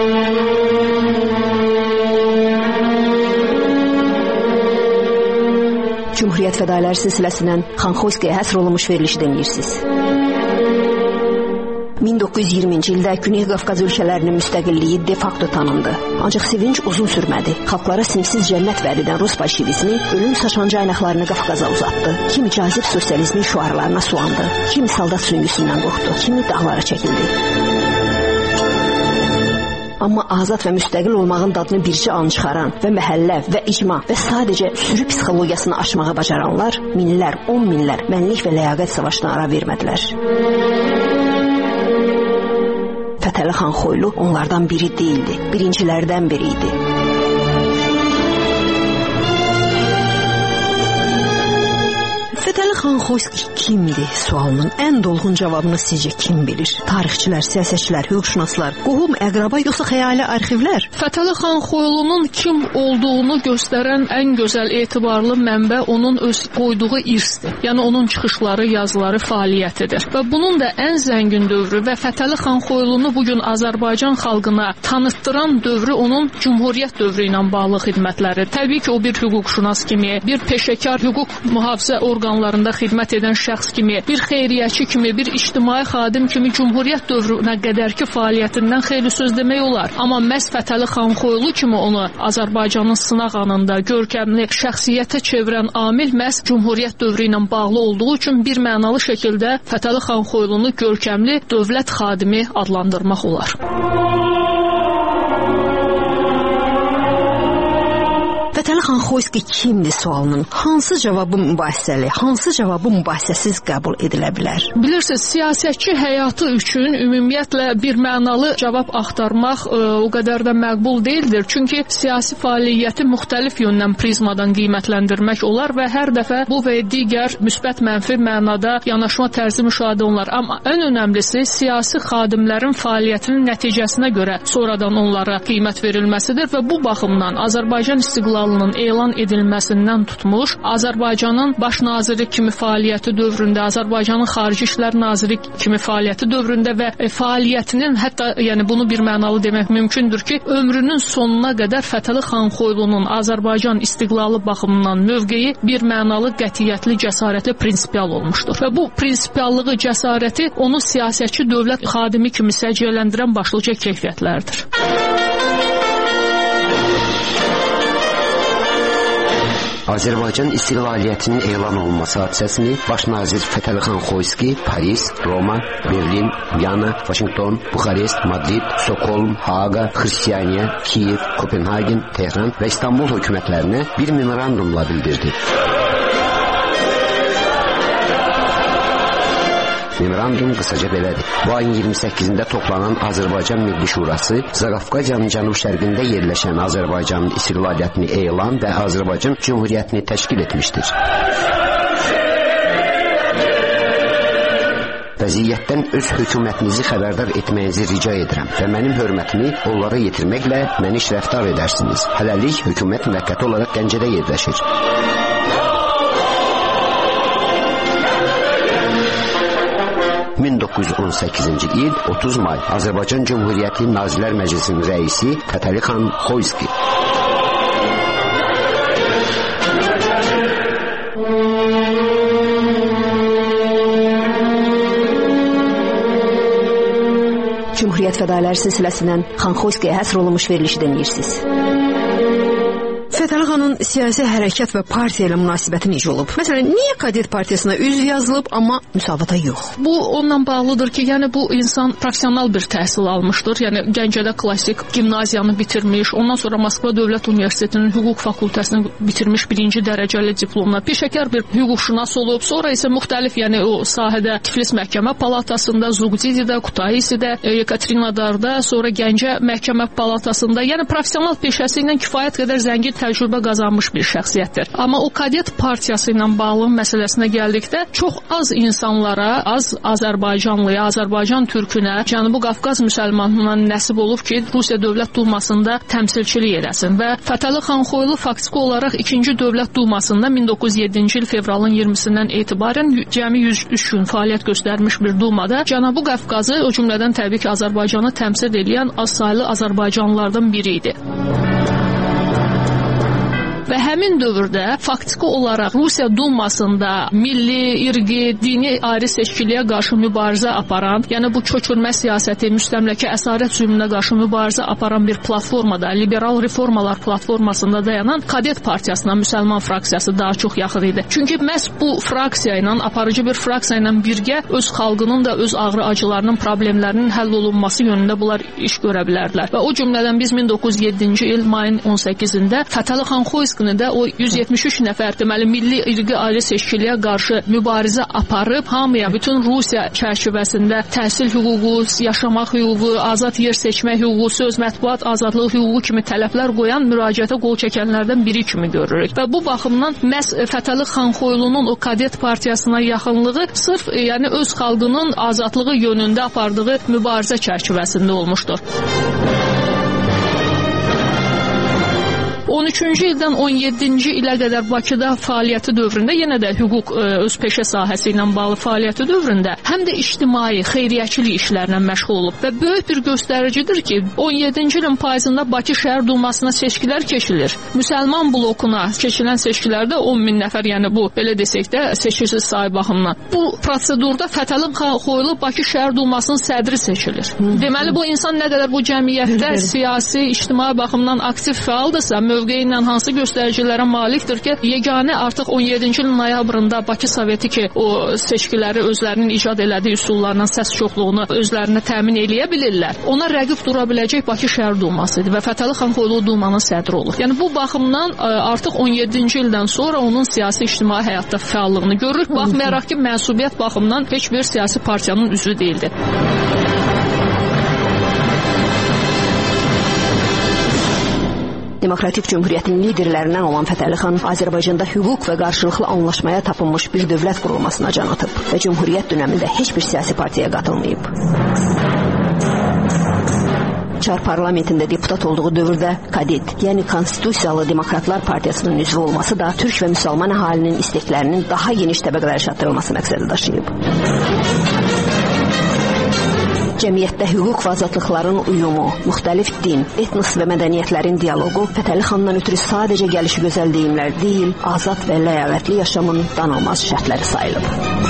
Cümhuriyyət fədailər silsiləsindən Xan Xoyskiyə həsr olunmuş verilişi dinləyirsiniz. min doqquz yüz iyirminci ildə Güney Qafqaz ölkələrinin müstəqilliyi de facto tanındı. Ancaq sevinç uzun sürmədi. Xalqlara simsiz cənnət vəd edən Rus bolşevizmi ölüm saçan caynaqlarını Qafqaza uzatdı. Kimi cazib sosializmin şüarlarına sulandı. Kimi saldat süngüsündən qorxdu. Kimi dağlara çəkildi. Amma azad və müstəqil olmağın dadını bircə an çıxaran və məhəllə və icma və sadəcə sürü psixologiyasını aşmağa bacaranlar minlər, on minlər mənlik və ləyaqət savaşına ara vermədilər. Fətəli xan Xoylu onlardan biri değildi, birincilərdən biri idi. Fətəli xan Xoyski kimdir sualının ən dolğun cavabını sizcə kim bilir? Tarixçilər, siyasətçilər, hüquqşünaslar, qohum, əqraba yoxsa xəyali arxivlər? Fətəli xan Xoylunun kim olduğunu göstərən ən gözəl etibarlı mənbə onun öz qoyduğu irsdir. Yəni onun çıxışları, yazıları, fəaliyyətidir. Və bunun da ən zəngin dövrü və Fətəli xan Xoylunu bugün Azərbaycan xalqına tanıtdıran dövrü onun Cümhuriyyət dövrü ilə bağlı xidmətləri. Təbii ki, o bir hüquqşünas kimi, bir peşəkar hüquq mühafizə orqanlarında xidmət edən şəxs kimi, bir xeyriyyəçi kimi, bir ictimai xadim kimi Cümhuriyyət dövrünə qədərki fəaliyyətindən xeyli söz demək olar. Amma məhz Fətəli xan Xoylu kimi onu Azərbaycanın sınaq anında görkəmli şəxsiyyətə çevirən amil məhz Cümhuriyyət dövrü ilə bağlı olduğu üçün bir mənalı şəkildə Fətəli xan Xoylunu görkəmli dövlət xadimi adlandırmaq olar. Fətəli xan Xoyski kimdir sualının hansı cavabı mübahisəli, hansı cavabı mübahisəsiz qəbul edilə bilər? Bilirsiniz, siyasətçi həyatı üçün ümumiyyətlə bir mənalı cavab axtarmaq ə, o qədər də məqbul deyildir. Çünki siyasi fəaliyyəti müxtəlif yöndən prizmadan qiymətləndirmək olar və hər dəfə bu və digər müsbət mənfi mənada yanaşma tərzi müşahidə olunur. Amma ən önəmlisi siyasi xadimlərin fəaliyyətinin nəticəsinə görə sonradan onlara qiymət verilməsidir və bu baxımdan Azərbaycan istiqlalı elan edilməsindən tutmuş, Azərbaycanın baş naziri kimi fəaliyyəti dövründə, Azərbaycanın xarici işlər naziri kimi fəaliyyəti dövründə və fəaliyyətinin, hətta yəni bunu bir mənalı demək mümkündür ki, ömrünün sonuna qədər Fətəli xan Xoylunun Azərbaycan istiqlalı baxımından mövqeyi bir mənalı, qətiyyətli, cəsarətli, prinsipial olmuşdur. Və bu prinsipiallığı, cəsarəti onu siyasətçi dövlət xadimi kimi səciyyələndirən başlıca keyfiyyətlərdir. Azərbaycan istiqlaliyyətinin elan olunması hadisəsini baş nazir Fətəli xan Xoyski Paris, Roma, Berlin, Viyana, Vaşinqton, Buxarest, Madrid, Stockholm, Haaga, Xristianiya, Kiyev, Kopenhagen, Tehran və İstanbul hökumətlərinə bir memorandumla bildirdi. Memorandum qısaca belədir. Bu ayın iyirmi səkkizində toplanan Azərbaycan Milli Şurası Zaqafqaziyanın cənub-şərqində yerləşən Azərbaycanın istiqlaliyyətini elan və Azərbaycan Cümhuriyyətini təşkil etmişdir. Vəziyyətdən öz hökumətinizi xəbərdar etməyinizi rica edirəm və mənim hörmətimi onlara yetirməklə məniş rəftar edərsiniz. Hələlik hökumət müvəqqəti olaraq Gəncədə yerləşir. min doqquz yüz on səkkizinci il otuz may Azərbaycan Cümhuriyyəti Nazirlər Məclisinin rəisi Fətəli xan Xoyski. Cümhuriyyət fədailər silsiləsindən Xan Xoyskiyə həsr olunmuş verilişi dinləyirsiniz. Fətəli xanın siyasi hərəkat və partiya ilə münasibəti necə olub? Məsələn, niyə Kadet partiyasına üzv yazılıb, amma müsavata yox? Bu ondan bağlıdır ki, yəni bu insan professional bir təhsil almışdır. Yəni Gəncədə klassik gimnaziyanı bitirmiş, ondan sonra Moskva Dövlət Universitetinin hüquq fakültəsini bitirmiş birinci dərəcəli diplomla, peşəkar bir hüquqşünas olub. Sonra isə müxtəlif, yəni o sahədə Tiflis Məhkəmə Palatasında, Zugdididə, Kutaisidə, Yekaterinodarda, sonra Gəncə Məhkəmə Palatasında, yəni professional peşəsi ilə kifayət qədər zəngin təcrübə qazanmış bir şəxsiyyətdir. Amma o Kadet partiyası ilə bağlı məsələsinə gəldikdə çox az insanlara, az Azərbaycanlıya, Azərbaycan türkünə, Cənubi Qafqaz müsəlmanına nəsib olub ki, Rusiya Dövlət Dumasında təmsilçilik edəsin və Fətəli xan Xoylu faktiki olaraq ikinci Dövlət Dumasında min doqquz yüz yeddinci il fevralın iyirmisindən etibarən cəmi yüz üç gün fəaliyyət göstərmiş bir dumada Cənubi Qafqazı, o cümlədən təbii ki, Azərbaycanı təmsil edən az saylı Azərbaycanlılardan biri idi. Və həmin dövrdə faktiki olaraq Rusiya Dumasında milli, irqi, dini ayrı seçkiliyə qarşı mübarizə aparan, yəni bu köçürmə siyasəti, müstəmləkə əsarət zülmünə qarşı mübarizə aparan bir platformada, liberal reformalar platformasında dayanan Kadet partiyasına müsəlman fraksiyası daha çox yaxın idi. Çünki məhz bu fraksiya ilə, aparıcı bir fraksiya ilə birgə öz xalqının da öz ağrı acılarının, problemlərinin həll olunması yönündə bunlar iş görə bilərdilər. Və o cümlədən biz min doqquz yüz yeddinci il mayın on səkkizində Fətəli xan Xoyskini ildə o yüz yetmiş üç nəfər deməli milli irqi ayrı seçkiliyə qarşı mübarizə aparıb hamıya bütün Rusiya çərçivəsində təhsil hüququ, yaşamaq hüququ, azad yer seçmək hüququ, söz mətbuat azadlığı hüququ kimi tələblər qoyan müraciətə qol çəkənlərdən biri kimi görürük. Və bu baxımdan məhz Fətəli Xanxoylunun o Kadet partiyasına yaxınlığı sırf yəni öz xalqının azadlığı yönündə apardığı mübarizə çərçivəsində olmuşdur. on üçüncü ildən on yeddinci ilə qədər Bakıda fəaliyyəti dövründə yenə də hüquq öz peşə sahəsi ilə bağlı fəaliyyəti dövründə həm də ictimai, xeyriyyəçilik işlərlə məşğul olub və böyük bir göstəricidir ki, on yeddinci ilin payızında Bakı Şəhər Dumasına seçkilər keçilir. Müsəlman blokuna keçilən seçkilərdə on min nəfər, yəni bu belə desək də seçici sayı baxımından. Bu prosedurda Fətəli Xanxoylu Bakı Şəhər Dumasının sədri seçilir. Deməli bu insan nə qədər bu cəmiyyətdə siyasi, ictimai baxımdan aktiv fəaldırsa, mövqeyi ilə hansı göstəricilərə malikdir ki, yeganə artıq on yeddinci ilin noyabrında Bakı Soveti ki, o seçkiləri özlərinin icad elədiyi üsullarla səs çoxluğunu özlərinə təmin eləyə bilirlər. Ona rəqib dura biləcək Bakı Şəhər Duması idi və Fətəli Xanxoylu Dumanın sədri olur. Yəni bu baxımdan artıq on yeddinci ildən sonra onun siyasi ictimai həyatda fəallığını görürük. Baxmayaraq ki, mənsubiyyət baxımından heç bir siyasi partiyanın üzvü deyildi. Demokratik Cümhuriyyətin liderlərindən olan Fətəli xan Azərbaycanda hüquq və qarşılıqlı anlaşmaya tapılmış bir dövlət qurulmasına can atıb və Cümhuriyyət dönəmində heç bir siyasi partiyaya qatılmayıb. Çar parlamentində deputat olduğu dövrdə Kadet, yəni Konstitusiyalı Demokratlar Partiyasının üzvü olması da türk və müsəlman əhalinin isteklərinin daha geniş təbəqələrə çatdırılması məqsədi daşıyıb. Cəmiyyətdə hüquq və azadlıqların uyumu, müxtəlif din, etnos və mədəniyyətlərin dialoqu Fətəli xandan ötürü sadəcə gəlişi gözəl deyimlər deyil, azad və ləyaqətli yaşamın danılmaz şərtləri sayılıb.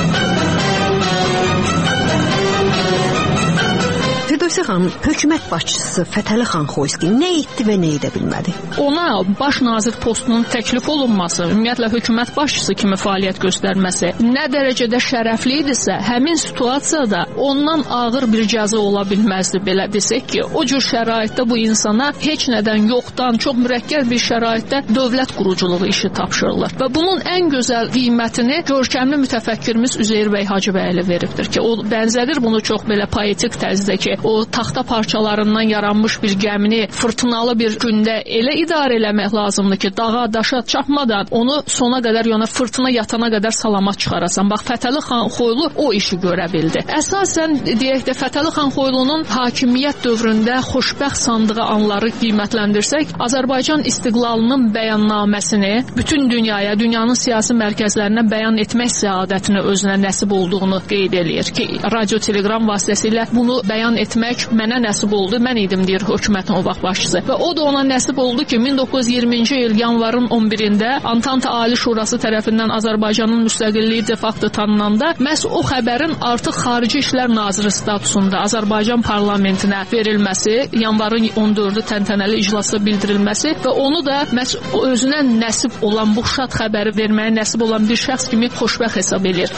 Firdevsi xanım, hökumət başçısı Fətəli Xanxoyski nə etdi və nə edə bilmədi? Ona baş nazir postunun təklif olunması, ümumiyyətlə hökumət başçısı kimi fəaliyyət göstərməsi nə dərəcədə şərəfli idisə, həmin situasiyada ondan ağır bir cəza ola bilməzdi, belə desək ki, o cür şəraitdə bu insana heç nədən yoxdan, çox mürəkkəb bir şəraitdə dövlət quruculuğu işi tapşırılır. Və bunun ən gözəl qiymətini görkəmli mütəfəkkirimiz Üzeyir bəy Hacıbəyli veribdir ki, o bənzədir bunu çox belə poetik tərzdə ki, o taxta parçalarından yaranmış bir gəmini fırtınalı bir gündə elə idarə eləmək lazımdır ki, dağa, daşa çarpmadan onu sona qədər, yəni fırtına yatana qədər salamat çıxarasan. Bax, Fətəli Xanxoylu o işi görə bildi. Əsasən, deyək də, Fətəli Xanxoylunun hakimiyyət dövründə xoşbəxt sandığı anları qiymətləndirsək, Azərbaycan istiqlalının bəyannaməsini bütün dünyaya, dünyanın siyasi mərkəzlərinə bəyan etmək səadətini özünə nəsib olduğunu qeyd eləyir ki, radio-telegram vasitəsilə bunu bəyan etmək mənə nəsib oldu. Mən idim, deyir hökumətin o vaxt başçısı. Və o da ona nəsib oldu ki, min doqquz yüz iyirminci il yanvarın on birində Antanta Ali Şurası tərəfindən Azərbaycanın müstəqilliyi de facto tanınanda məhz o xəbərin artıq Xarici İşlər Naziri statusunda Azərbaycan parlamentinə verilməsi, yanvarın on dördü təntənəli iclasda bildirilməsi və onu da məhz özünə nəsib olan bu şad xəbəri verməyə nəsib olan bir şəxs kimi xoşbəxt hesab edir.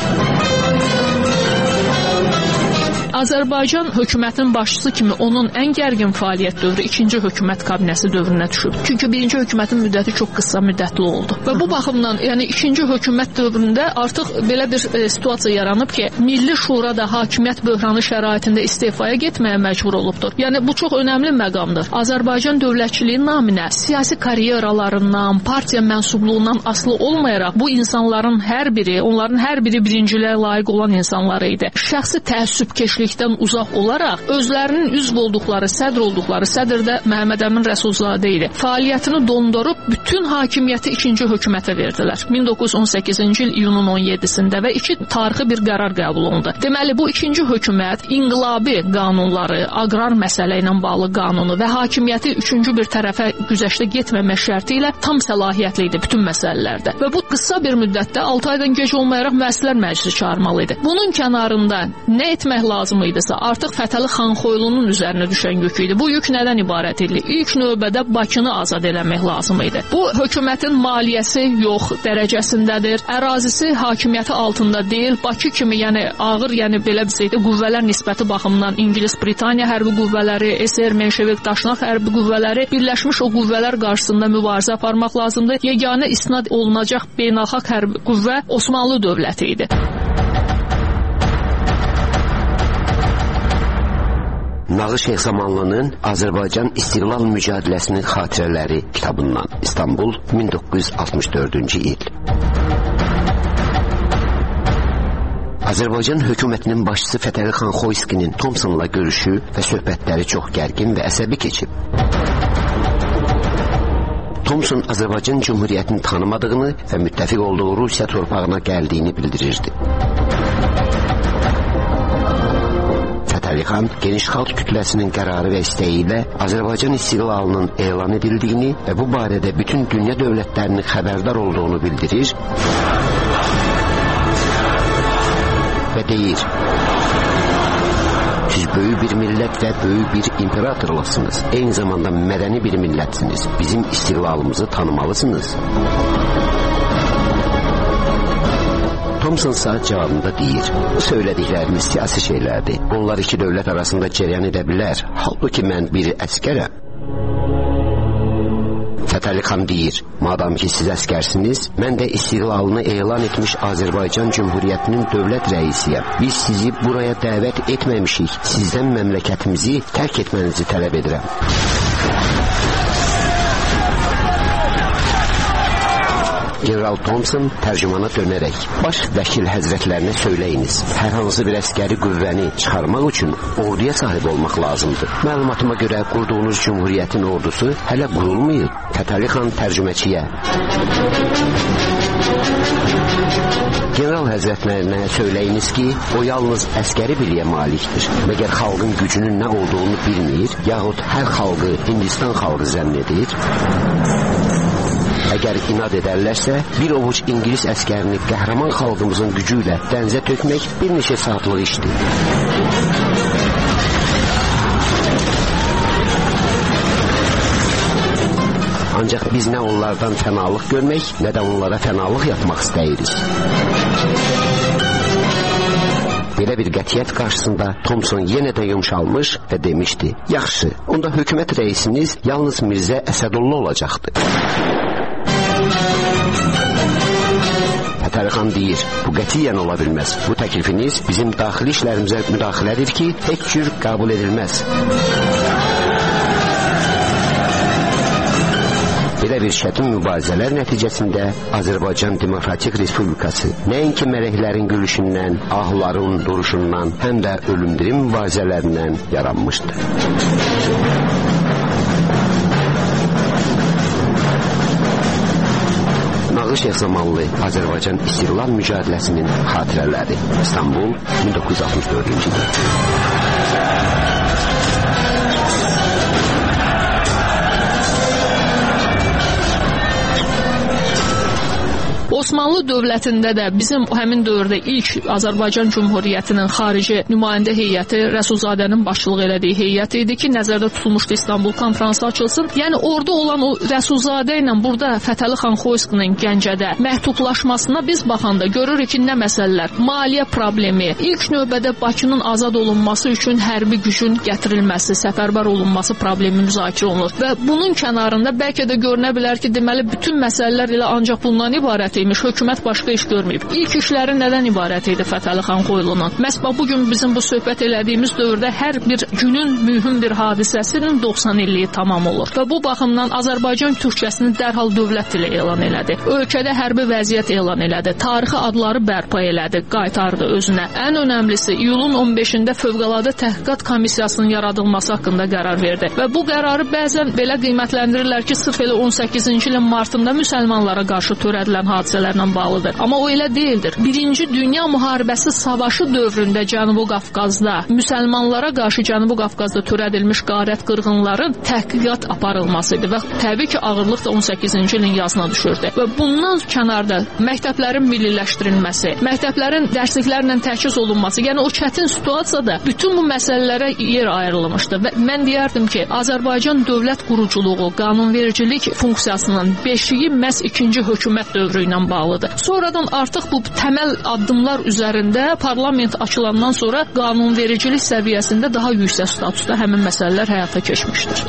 Azərbaycan hökumətinin başçısı kimi onun ən gərgin fəaliyyət dövrü ikinci hökumət kabinəsi dövrünə düşüb. Çünki birinci hökumətin müddəti çox qısa müddətli oldu. Və bu baxımdan, yəni ikinci hökumət dövründə artıq belə bir e, situasiya yaranıb ki, Milli Şura da hakimiyyət böhranı şəraitində istefaya getməyə məcbur olubdur. Yəni bu çox önəmli məqamdır. Azərbaycan dövlətçiliyi naminə siyasi karyeralarından, partiya mənsubluğundan asılı olmayaraq bu insanların hər biri, onların hər biri birinciliyə layiq olan insanlar idi. Şəxsi təəssübkeşlik uzaq olaraq özlərinin üzv olduqları, sədr olduqları, sədr də Məhəmməd Əmin Rəsulzadə idi. Fəaliyyətini dondurub bütün hakimiyyəti ikinci hökumətə verdilər. min doqquz yüz on səkkizinci il iyunun on yeddisində və iki tarixi bir qərar qəbul olundu. Deməli, bu ikinci hökumət inqilabi qanunları, aqrar məsələ ilə bağlı qanunu və hakimiyyəti üçüncü bir tərəfə güzəştə getməmək şərti ilə tam səlahiyyətli idi bütün məsələlərdə. Və bu qısa bir müddətdə altı aydan gec olmayaraq Müəssislər Məclisi çağırmalı idi. Bunun kənarında nə etmək lazım? lazım idisə, artıq Fətəli Xanxoylunun üzərinə düşən yük idi. Bu yük nədən ibarət idi? İlk növbədə Bakını azad eləmək lazım idi. Bu hökumətin maliyyəsi yox dərəcəsindədir. Ərazisi hakimiyyəti altında deyil. Bakı kimi, yəni ağır, yəni belə desəydə qüvvələr nisbəti baxımından İngilis, Britaniya hərbi qüvvələri, S S R, Menşevik, Daşnaq hərbi qüvvələri birləşmiş o qüvvələr qarşısında mübarizə aparmaq lazımdır. Yeganə istinad olunacaq beynəlxalq hərbi qüvvə Osmanlı dövləti idi. Nağı Şeyx Zamanlının Azərbaycan İstiqlal Mücadeləsinin Xatirələri kitabından, İstanbul, min doqquz yüz altmış dördüncü il. Azərbaycan hökumətinin başçısı Fətəli Xanxoyskinin Thomsonla görüşü və söhbətləri çox gərgin və əsəbi keçib. Thomson Azərbaycan Cümhuriyyətini tanımadığını və müttəfiq olduğu Rusiya torpağına gəldiyini bildirirdi. Fətəli xan geniş xalq kütləsinin qərarı və istəyi ilə Azərbaycan istiqlalının elan edildiyini və bu barədə bütün dünya dövlətlərinin xəbərdar olduğunu bildirir və deyir: siz böyük bir millət və böyük bir imperatorlasınız. Eyni zamanda mədəni bir millətsiniz. Bizim istiqlalımızı tanımalısınız. Thomson ise cevabında deyir: söylədiklərimiz siyasi şeylərdir. Onlar iki dövlət arasında cəryan edə bilər. Halbuki mən bir əskərəm. Fətəli xan deyir: madam ki siz əskərsiniz, mən də istiqlalını elan etmiş Azərbaycan Cümhuriyyətinin dövlət rəisiyəm. Biz sizi buraya dəvət etməmişik. Sizdən məmləkətimizi tərk etmənizi tələb edirəm. General Thomson tərcümana dönərək: baş vəkil həzrətlərinə söyləyiniz, hər hansı bir əskəri qüvvəni çıxarmaq üçün orduya sahib olmaq lazımdır. Məlumatıma görə qurduğunuz Cümhuriyyətin ordusu hələ qurulmayıb. Fətəli xan tərcüməçiyə: general həzrətlərinə söyləyiniz ki, o yalnız əskəri biliyə malikdir. Məgər xalqın gücünün nə olduğunu bilmir, yaxud hər xalqı Hindistan xalqı zənn edir? Əgər inad edərlərsə, bir ovuc İngilis əskərini qəhrəman xalqımızın gücü ilə dənizə tökmək bir neçə saatlıq işdir. Ancaq biz nə onlardan fənalıq görmək, nə də onlara fənalıq yapmaq istəyirik. Belə bir qətiyyət qarşısında Thomson yenə də yumşalmış və demişdi: yaxşı, onda hökumət rəisiniz yalnız Mirzə Əsədullah olacaqdır. Fətəli xan deyir: bu qətiyyən ola bilməz. Bu təklifiniz bizim daxili işlərimizə müdaxilədir ki, heç cür qəbul edilməz. Belə bir çətin mübarizələr nəticəsində Azərbaycan Demokratik Respublikası nəinki mələklərin gülüşündən, ahların duruşundan, həm də ölümdirim mübarizələrindən yaranmışdı. Nağı Şeyx Zamanlı Azərbaycan İstiqlal Mücadeləsinin Xatirələri, İstanbul, min doqquz yüz altmış dördüncü il. Osmanlı dövlətində də bizim həmin dövrdə ilk Azərbaycan Cümhuriyyətinin xarici nümayəndə heyəti Rəsulzadənin başçılıq elədiyi heyət idi ki, nəzərdə tutulmuşdu İstanbul konfransı açılsın. Yəni orada olan o Rəsulzadə ilə burada Fətəli Xanxoyskinin Gəncədə məhdudlaşmasına biz baxanda görürük ki, nə məsələlər? Maliyyə problemi, ilk növbədə Bakının azad olunması üçün hərbi gücün gətirilməsi, səfərbər olunması problemi müzakirə olunur. Və bunun kənarında bəlkə də görünə bilər ki, deməli bütün məsələlər elə ancaq bundan ibarət imiş. Hökumət başqa iş görməyib. İlk işləri nədən ibarət idi Fətəli Xanxoylunun? Məhz bugün bizim bu söhbət elədiyimiz dövrdə hər bir günün mühüm bir hadisəsinin doxsan illiyi tamam olur. Və bu baxımdan Azərbaycan Türkçəsini dərhal dövlət dili elan elədi. Ölkədə hərbi vəziyyət elan elədi. Tarixi adları bərpa elədi, qaytardı özünə. Ən önəmlisi iyulun on beşində Fövqəladə Təhqiqat Komissiyasının yaradılması haqqında qərar verdi. Və bu qərarı bəzən belə qiymətləndirirlər ki, sırf elə on səkkizinci ilin martında müsəlmanlara qarşı törədilən hadisələrlə ilə bağlıdır. Amma o elə deyildir. Birinci Dünya müharibəsi savaşı dövründə Cənubi Qafqazda müsəlmanlara qarşı Cənubi Qafqazda törədilmiş qarət qırğınların təhqiqat aparılması idi və təbii ki, ağırlıq da on səkkizinci ilin yazına düşürdü. Və bundan kənarda məktəblərin milliləşdirilməsi, məktəblərin dərsliklərlə təchiz olunması, yəni o çətin situasiyada bütün bu məsələlərə yer ayrılmışdı və mən deyərdim ki, Azərbaycan dövlət quruculuğu, qanunvericilik funksiyasının beşiyi məhz ikinci hökumət dövrü ilə bağlıdır. Sonradan artıq bu təməl addımlar üzərində parlament açılandan sonra qanunvericilik səviyyəsində daha yüksək statusda həmin məsələlər həyata keçmişdir.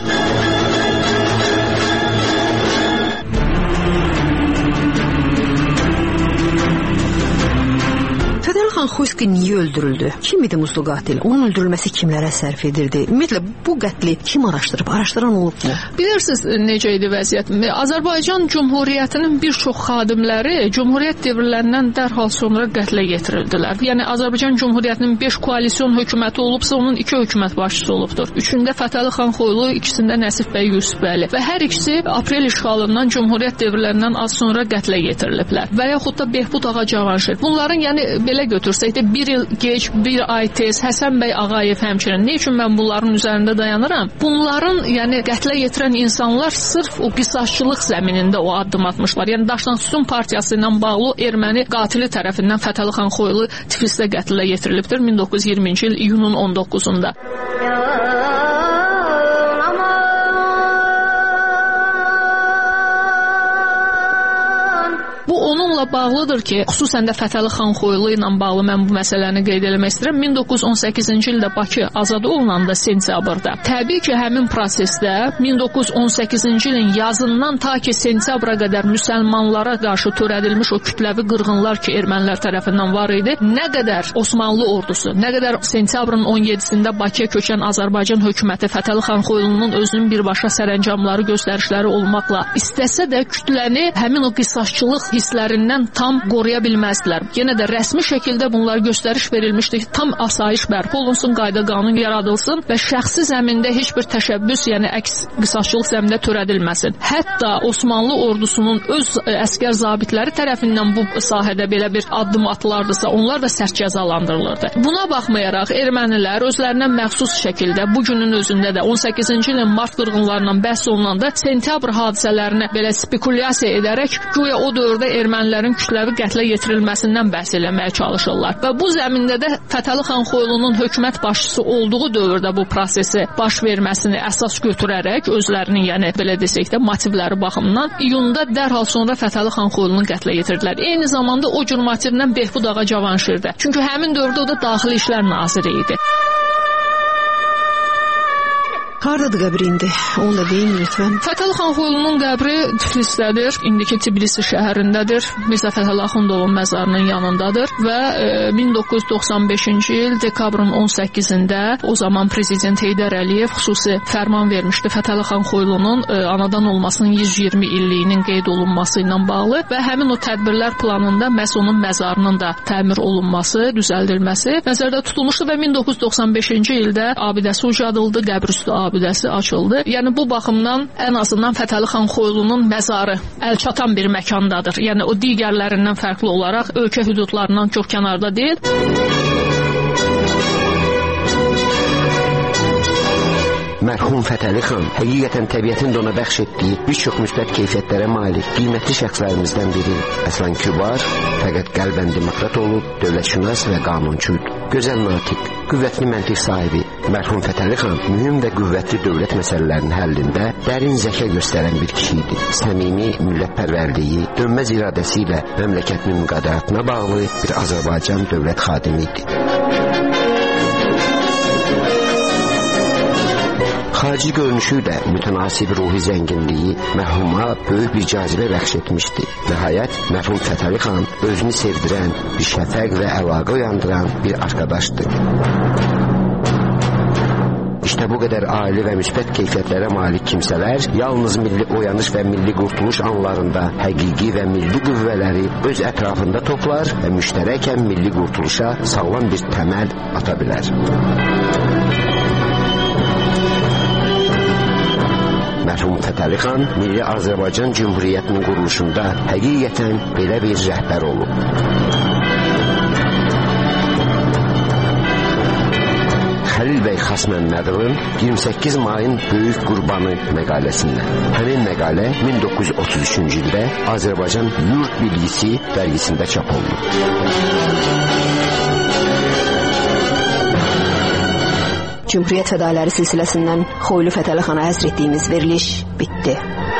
Xoyski niyə öldürüldü? Kim idi muzlu qatil? Onun öldürülməsi kimlərə sərf edirdi? Ümumiyyətlə, bu qətli kim araşdırıb? Araşdıran olub mu? Bilirsiniz, necə idi vəziyyət? Azərbaycan Cumhuriyyətinin bir çox xadimləri Cumhuriyyət devirlərindən dərhal sonra qətlə yetirildilər. Yəni, Azərbaycan Cumhuriyyətinin beş koalisyon hökuməti olubsa, onun iki hökumət başçısı olubdur. Üçündə Fətəli xan Xoylu, ikisində Nəsib bəy Yusufbəli. Və hər ikisi aprel işğalından Cumhuriyyət devirlərindən az sonra qətlə yetiriliblər. Və yaxud da Behbud ağa Cavanşir. Bunların, yəni, belə götürsək, bir il geç, bir ay tez, Həsən bəy Ağayev həmçinin. Ne üçün mən bunların üzərində dayanıram? Bunların, yəni qətlə yetirən insanlar sırf o qisasçılıq zəminində o addım atmışlar. Yəni Daşnaqsütun partiyası ilə bağlı erməni qatili tərəfindən Fətəli xan Xoylu Tiflisdə qətlə yetirilibdir min doqquz yüz iyirminci il iyunun on doqquzunda. Bu onunla bağlıdır ki, xüsusən də Fətəli xan Xoylu ilə bağlı mən bu məsələni qeyd etmək istəyirəm. min doqquz yüz on səkkizinci ildə Bakı azad olunanda sentyabrda. Təbii ki, həmin prosesdə min doqquz yüz on səkkizinci ilin yazından ta ki sentyabra qədər müsəlmanlara qarşı törədilmiş o kütləvi qırğınlar ki, ermənilər tərəfindən var idi. Nə qədər Osmanlı ordusu, nə qədər sentyabrın on yeddisində Bakıya köçən Azərbaycan hökuməti Fətəli xan Xoylunun özünün birbaşa sərəncamları, göstərişləri olmaqla istəsə də kütləni həmin o qisasçılıq hisslərindən tam qoruya bilməzdilər. Yenə də rəsmi şəkildə bunlar göstəriş verilmişdi ki, tam asayiş bərpa olunsun, qayda qanun yaradılsın və şəxsi zəmində heç bir təşəbbüs, yəni əks qisasçılıq zəmində törədilməsin. Hətta Osmanlı ordusunun öz əskər zabitləri tərəfindən bu sahədə belə bir addım atılardısa, onlar da sərt cəzalandırılırdı. Buna baxmayaraq ermənilər özlərinə məxsus şəkildə bu günün özündə də on səkkizinci ilin mart qırğınlarından bəhs olunanda sentyabr hadisələrini belə spekulyasiya edərək güya o dövrdə ermənilərin kütləvi qətlə yetirilməsindən bəhs eləməyə çalışırlar. Və bu zəmində də Fətəli xan Xoylunun hökumət başçısı olduğu dövrdə bu prosesi baş verməsini əsas götürərək özlərinin, yəni belə desək də motivləri baxımından iyunda dərhal sonra Fətəli xan Xoylunu qətlə yetirdilər. Eyni zamanda o cür motivlə Behbud ağa Cavanşirdə. Çünki həmin dövrdə o da Daxili İşlər naziri idi. Hardadır qəbri indi? Onu da deyin lütfən. Fətəli xan Xoylunun qəbri Tiflisdədir. İndiki Tbilisi şəhərindədir. Mirzə Fətəli Axundovun məzarının yanındadır və e, min doqquz yüz doxsan beşinci il dekabrın on səkkizində o zaman prezident Heydər Əliyev xüsusi fərman vermişdi Fətəli xan Xoylunun e, anadan olmasının yüz iyirmi illiyinin qeyd olunması ilə bağlı və həmin o tədbirlər planında məhz onun məzarının da təmir olunması, düzəldilməsi nəzərdə tutulmuşdu və min doqquz yüz doxsan beşinci ildə abidəsi ucadıldı, qəbrüstü abidəsi açıldı. Yəni bu baxımdan ən azından Fətəli xan Xoylunun məzarı əlçatan bir məkandadır. Yəni o digərlərindən fərqli olaraq ölkə hüdudlarından çox kənarda deyil. Mərhum Fətəli xan həqiqətən təbiətin də ona bəxş etdiyi bir çox müsbət keyfiyyətlərə malik qiymətli şəxslərimizdən biri. Əslən kübar, fəqət qəlbən demokrat olub, dövlətşünas və qanunçuydu. Gözəl natiq, qüvvətli məntiq sahibi mərhum Fətəli xan mühüm və qüvvətli dövlət məsələlərinin həllində dərin zəka göstərən bir kişi idi. Səmimi millətpərvərliyi, dönməz iradəsi ilə məmləkətinin müqadəratına bağlı bir Azərbaycan dövlət xadimi idi. Xarici görünüşü də mütənasib ruhi zənginliyi mərhuma böyük bir cazibə bəxş etmişdi. Nəhayət, mərhum Fətəli xan özünü sevdirən, bir şəfəq və əlaqə uyandıran bir arkadaşdı. İşte bu qədər aili və müsbət keyfiyyətlərə malik kimsələr yalnız milli oyanış və milli qurtuluş anlarında həqiqi və milli qüvvələri öz ətrafında toplar və müştərəkən milli qurtuluşa sağlam bir təməl ata bilər. Mərhum Fətəli xan Milli Azərbaycan Cümhuriyyətinin quruluşunda həqiqətən belə bir rəhbər olub. Xəlil bəy Xasməmmədovun iyirmi səkkiz mayın Böyük Qurbanı məqaləsindən. Həmin məqalə min doqquz yüz otuz üçüncü ildə Azərbaycan Yurt Bilgisi dərgisində çap olundu. Cümhuriyyət fədaləri silsiləsindən Xoylu Fətəli xana həsr etdiyimiz veriliş bitdi.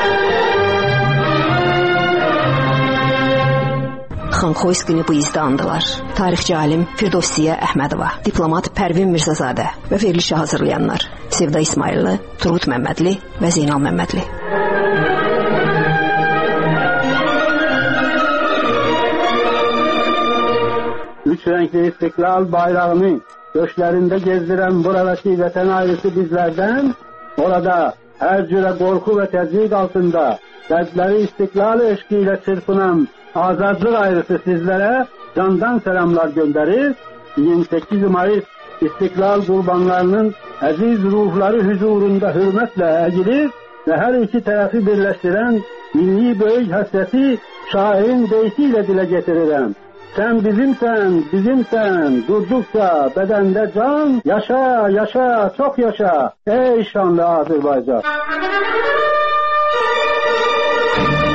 Xan Xoyskini bu izdə andılar. Tarixçi alim Firdovsiyə Əhmədova, diplomat Pərvin Mirzazadə və verilişi hazırlayanlar Sevda İsmayıllı, Turgut Məmmədli və Zeynal Məmmədli. Üç renkli İstiklal bayrağını göçlerinde gezdiren buradaki vatan ailesi bizlerden, orada her cüre korku ve tezgik altında kalpleri istiklal eşkiyle çırpınan azadlık ailesi sizlere candan selamlar gönderir. yirmi sekiz Mayıs İstiklal kurbanlarının aziz ruhları huzurunda hürmetle eğilir ve her iki tarafı birleştiren milli büyük hasreti şairin deyişiyle dile getiririm. Sen bizimsen, bizimsen, durdukça bedende can, yaşa, yaşa, çok yaşa, ey şanlı Azerbaycan.